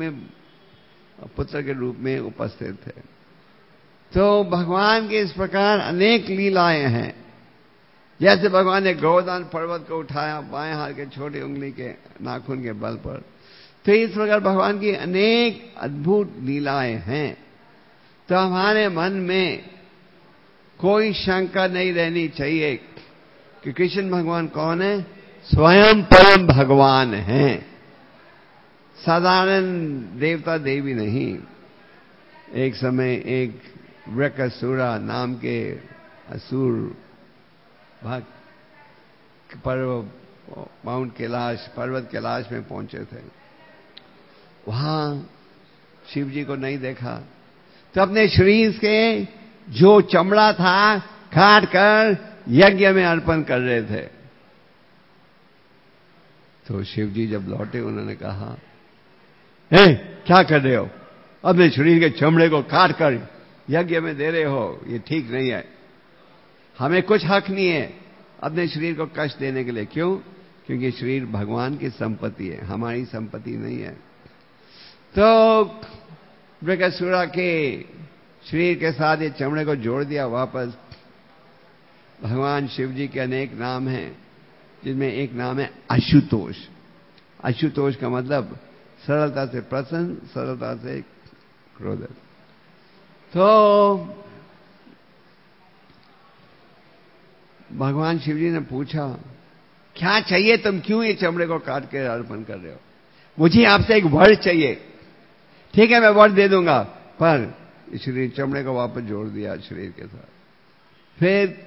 के रूप में उपस्थित थे। तो भगवान के इस प्रकार अनेक लीलाएं हैं। जैसे भगवान ने गोवर्धन पर्वत को उठाया बाएं हाथ के छोटी उंगली के नाखून के बल पर, तो इस प्रकार भगवान की अनेक अद्भुत लीलाएं हैं। तो हमारे मन में कोई शंका नहीं रहनी चाहिए कि कृष्ण भगवान कौन है? स्वयं परम भगवान हैं, साधारण देवता देवी नहीं। एक समय एक वृकासुरा नाम के असुर भक्त पर्वत कैलाश में पहुंचे थे। वहां शिव जी को नहीं देखा, तो अपने शरीर के जो चमड़ा था काट कर यज्ञ में अर्पण कर रहे थे। तो शिव जी जब लौटे, उन्होंने कहा क्या कर रहे हो? अपने शरीर के चमड़े को काट कर यज्ञ में दे रहे हो, ये ठीक नहीं है। हमें कुछ हक नहीं है अपने शरीर को कष्ट देने के लिए। क्यों? क्योंकि शरीर भगवान की संपत्ति है, हमारी संपत्ति नहीं है। तो वृकासुरा के शरीर के साथ ये चमड़े को जोड़ दिया वापस। भगवान शिव जी के अनेक नाम हैं, जिनमें एक नाम है आशुतोष। आशुतोष का मतलब सरलता से प्रसन्न, सरलता से क्रोधित। तो भगवान शिव जी ने पूछा, क्या चाहिए, तुम क्यों ये चमड़े को काट के अर्पण कर रहे हो? मुझे आपसे एक वर चाहिए। ठीक है, मैं वर दे दूंगा, पर इसलिए चमड़े को वापस जोड़ दिया शरीर के साथ। फिर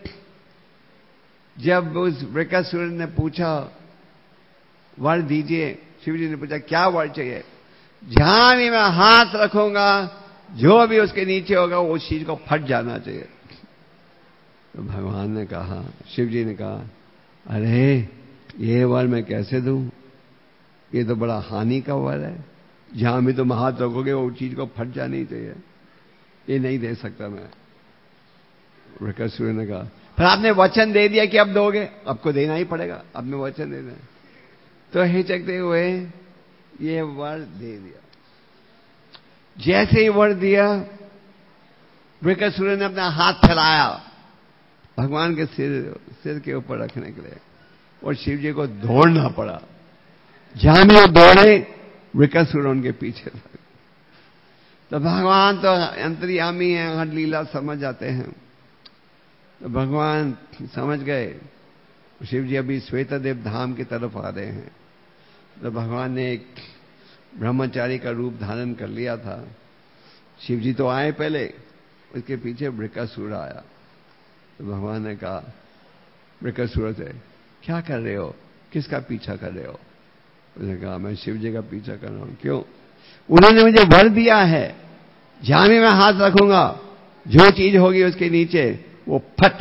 जब उस वृकासुर ने पूछा, वर दीजिए, शिव जी ने पूछा क्या वर चाहिए? जहां भी मैं हाथ रखूंगा, जो भी उसके नीचे होगा वो चीज को फट जाना चाहिए। तो भगवान ने कहा, शिव जी ने कहा, अरे ये वर मैं कैसे दूं? ये तो बड़ा हानि का वर है। जहां भी तुम हाथ रखोगे वो चीज को फट जानी चाहिए, ये नहीं दे सकता मैं। वृकासुर ने कहा, पर आपने वचन दे दिया कि अब दोगे, आपको देना ही पड़ेगा, आपने वचन दे दिया। तो हिचकते हुए ये वर दे दिया। जैसे ही वर दिया, वृकासुर ने अपना हाथ फैलाया भगवान के सिर के ऊपर रखने के लिए, और शिव जी को दौड़ना पड़ा। जहां भी वो दौड़े, वृकासुर उनके पीछे था। तो भगवान तो अंतर्यामी हैं, हर लीला समझ जाते हैं। तो भगवान समझ गए शिव जी अभी श्वेतदेव धाम की तरफ आ रहे हैं। तो भगवान ने एक ब्रह्मचारी का रूप धारण कर लिया था। शिव जी तो आए पहले, उसके पीछे वृकासुर आया। तो भगवान ने कहा वृकासुर से, क्या कर रहे हो, किसका पीछा कर रहे हो? उसने कहा, मैं शिव जी का पीछा कर रहा हूं। क्यों? उन्होंने मुझे वर दिया है, जहां भी मैं हाथ रखूंगा, जो चीज होगी उसके नीचे वो फट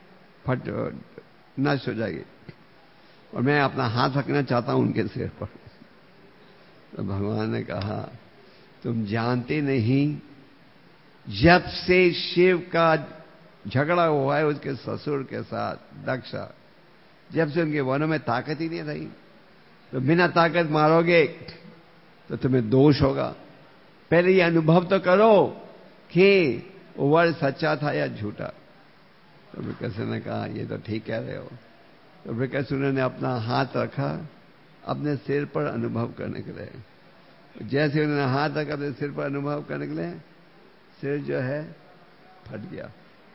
नष्ट हो जाएगी, और मैं अपना हाथ रखना चाहता हूं उनके सिर पर। तो भगवान ने कहा, तुम जानते नहीं, जब से शिव का झगड़ा हुआ है उसके ससुर के साथ, दक्षा, जब से उनके वनों में ताकत ही नहीं रही, तो बिना ताकत मारोगे तो तुम्हें दोष होगा। पहले ये अनुभव तो करो कि वो वर सच्चा था या झूठा। तो वृकासुर ने कहा, ये तो ठीक कह रहे हो। तो वृकासुर ने अपना हाथ रखा अपने सिर पर अनुभव करने के लिए। जैसे उन्होंने हाथ रखा अपने सिर पर अनुभव करने के लिए, सिर जो है फट गया,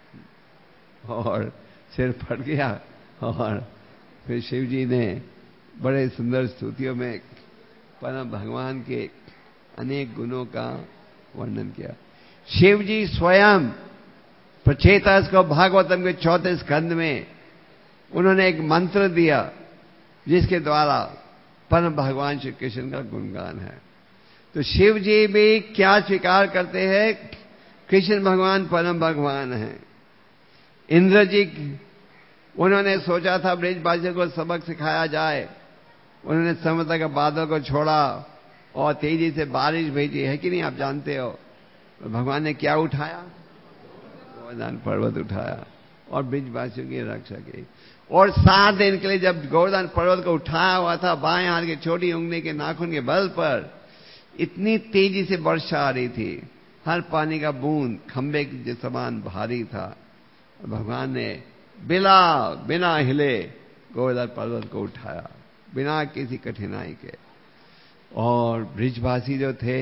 और सिर फट गया। और फिर शिव जी ने बड़े सुंदर स्तुतियों में परम भगवान के अनेक गुणों का वर्णन किया। शिव जी स्वयं प्रचेतास को भागवतम के 4थे स्कंद में उन्होंने एक मंत्र दिया, जिसके द्वारा परम भगवान श्री कृष्ण का गुणगान है। तो शिव जी भी क्या स्वीकार करते हैं? कृष्ण भगवान परम भगवान हैं। इंद्र जी, उन्होंने सोचा था ब्रजवासियों को सबक सिखाया जाए, उन्होंने समुद्र के बादल को छोड़ा और तेजी से बारिश भेजी, है कि नहीं, आप जानते हो। तो भगवान ने क्या उठाया? गोवर्धन पर्वत उठाया और ब्रजवासियों की रक्षा की। और 7 दिन के लिए जब गोवर्धन पर्वत को उठाया हुआ था, बाएं हाथ की छोटी उंगली के नाखून के बल पर इतनी तेजी से वर्षा आ रही थी, हर पानी का बूंद खंबे के समान भारी था। भगवान ने बिना हिले गोवर्धन पर्वत को उठाया, बिना किसी कठिनाई के। और ब्रजवासी जो थे,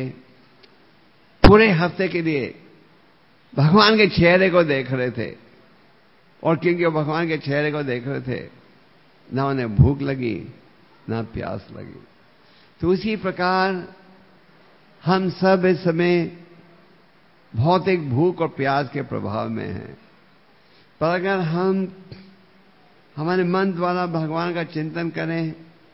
पूरे हफ्ते के लिए भगवान के चेहरे को देख रहे थे, और क्योंकि वो भगवान के चेहरे को देख रहे थे, ना उन्हें भूख लगी ना प्यास लगी। तो उसी प्रकार हम सब इस समय भौतिक भूख और प्यास के प्रभाव में हैं। पर अगर हम हमारे मन द्वारा भगवान का चिंतन करें,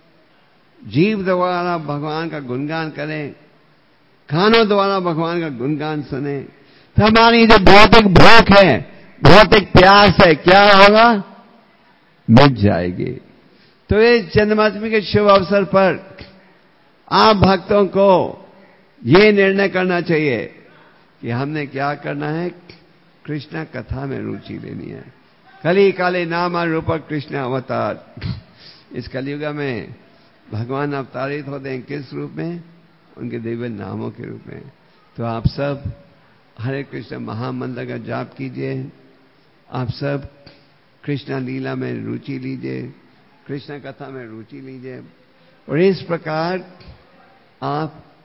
जीव द्वारा भगवान का गुणगान करें, कानों द्वारा भगवान का गुणगान सुने, तो हमारी जो भौतिक भूख है, भौतिक प्यास है, क्या होगा? मिट जाएगी। तो इस जन्माष्टमी के शुभ अवसर पर आप भक्तों को ये निर्णय करना चाहिए कि हमने क्या करना है, कृष्ण कथा में रुचि लेनी है। कली काले नाम रूप कृष्ण अवतार। इस कलयुग में भगवान अवतारित होते हैं किस रूप में? उनके दिव्य नामों के रूप में। तो आप सब हरे कृष्ण महामंत्र का जाप कीजिए, आप सब कृष्ण लीला में रुचि लीजिए, कृष्ण कथा में रुचि लीजिए, और इस प्रकार आप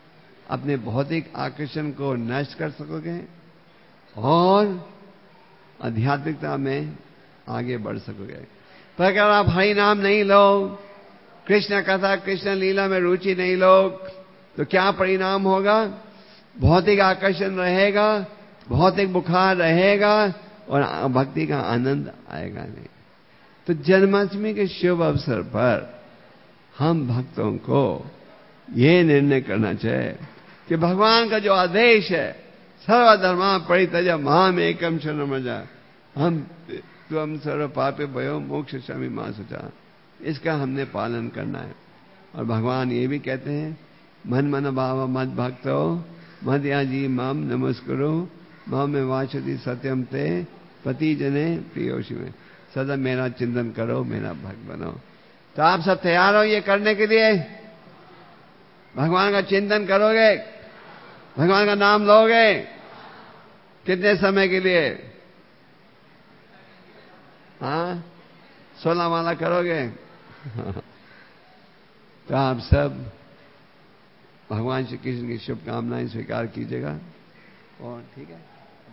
अपने भौतिक आकर्षण को नष्ट कर सकोगे और आध्यात्मिकता में आगे बढ़ सकोगे। पर अगर आप हरि नाम नहीं लो, कृष्ण कथा कृष्ण लीला में रुचि नहीं लो, तो क्या परिणाम होगा? भौतिक आकर्षण रहेगा, भौतिक बुखार रहेगा और भक्ति का आनंद आएगा नहीं। तो जन्माष्टमी के शुभ अवसर पर हम भक्तों को यह निर्णय करना चाहिए कि भगवान का जो आदेश है, सर्वधर्मा परित्यज माम एकम शरणं व्रज, हम त्वं सर्व पापे भयो मोक्षयिष्यामि मा शुचा, इसका हमने पालन करना है। और भगवान ये भी कहते हैं, मन मन भाव मद भक्तो मदयाजी माम नमस्कुरु माम वाचति सत्यम ते पति जने प्रियोषि में, सदा मेरा चिंतन करो, मेरा भक्त बनो। तो आप सब तैयार हो ये करने के लिए? भगवान का चिंतन करोगे? भगवान का नाम लोगे? कितने समय के लिए? हाँ, 16 माला करोगे? तो आप सब भगवान श्री कृष्ण की शुभकामनाएं स्वीकार कीजिएगा। और ठीक है,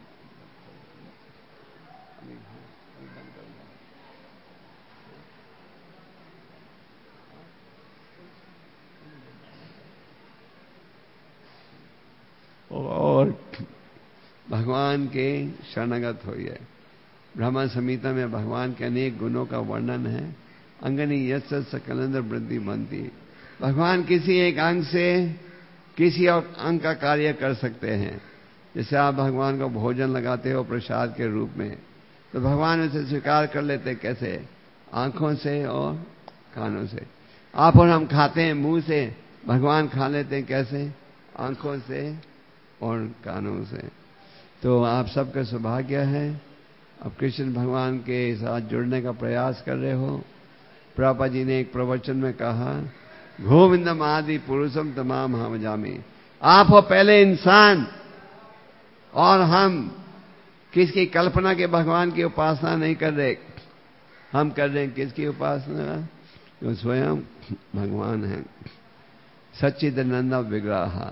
और भगवान के शरणागत होइए। ब्रह्मा संहिता में भगवान के अनेक गुणों का वर्णन है। अंगनी यश सकलेंद्र वृद्धि बनती। भगवान किसी एक अंग से किसी और अंग का कार्य कर सकते हैं। जैसे आप भगवान को भोजन लगाते हो प्रसाद के रूप में, तो भगवान उसे स्वीकार कर लेते कैसे? आंखों से और कानों से। आप और हम खाते हैं मुंह से, भगवान खा लेते हैं कैसे? आंखों से और कानों से। तो आप सबका सौभाग्य है, अब कृष्ण भगवान के साथ जुड़ने का प्रयास कर रहे हो। प्रभुपाद जी ने एक प्रवचन में कहा, गोविंदम आदि पुरुषम तमाम हम जामी। आप हो पहले इंसान और हम किसकी कल्पना के भगवान की उपासना नहीं कर रहे, हम कर रहे हैं किसकी उपासना? जो स्वयं भगवान है, सच्चिदानंद विग्रह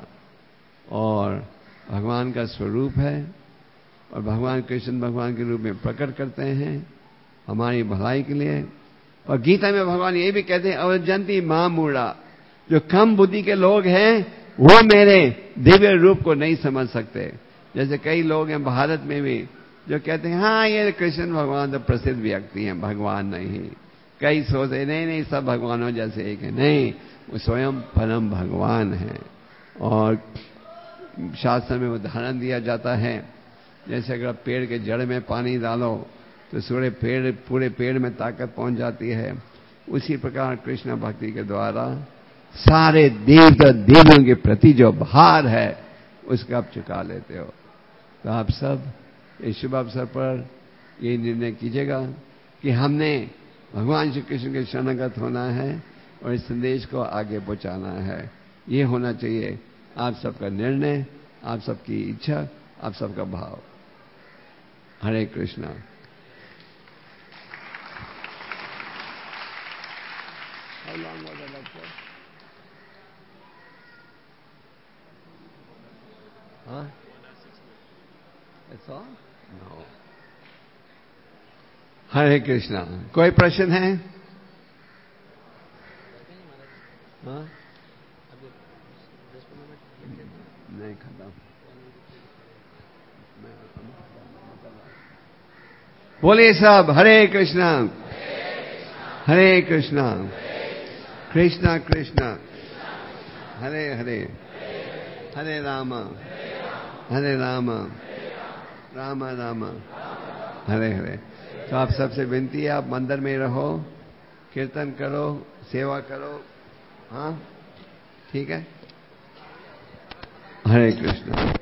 और भगवान का स्वरूप है। और भगवान कृष्ण भगवान के रूप में प्रकट करते हैं हमारी भलाई के लिए। और गीता में भगवान ये भी कहते हैं, अवजंती मां मूढ़ा, जो कम बुद्धि के लोग हैं वो मेरे दिव्य रूप को नहीं समझ सकते। जैसे कई लोग हैं भारत में भी जो कहते हैं, हाँ ये कृष्ण भगवान तो प्रसिद्ध व्यक्ति हैं, भगवान नहीं। कई सोचते नहीं सब भगवानों जैसे एक है। नहीं, वो स्वयं परम भगवान है। और शास्त्र में उदाहरण दिया जाता है, जैसे अगर पेड़ के जड़ में पानी डालो तो पूरे पेड़ में ताकत पहुंच जाती है। उसी प्रकार कृष्ण भक्ति के द्वारा सारे देवों के प्रति जो भार है उसका आप चुका लेते हो। तो आप सब इस शुभ अवसर पर ये निर्णय कीजिएगा कि हमने भगवान श्री कृष्ण के शरणागत होना है और इस संदेश को आगे पहुंचाना है। ये होना चाहिए आप सबका निर्णय, आप सबकी इच्छा, आप सबका भाव। हरे Krishna. How long was the lecture? Huh? That's all? No. हरे कृष्णा। कोई प्रश्न है? हाँ? नहीं खत्म। बोलिए सब हरे कृष्णा हरे कृष्णा कृष्णा कृष्णा हरे हरे, हरे राम राम राम हरे हरे। तो आप सबसे विनती है, आप मंदिर में रहो, कीर्तन करो, सेवा करो। हाँ ठीक है। हरे कृष्णा।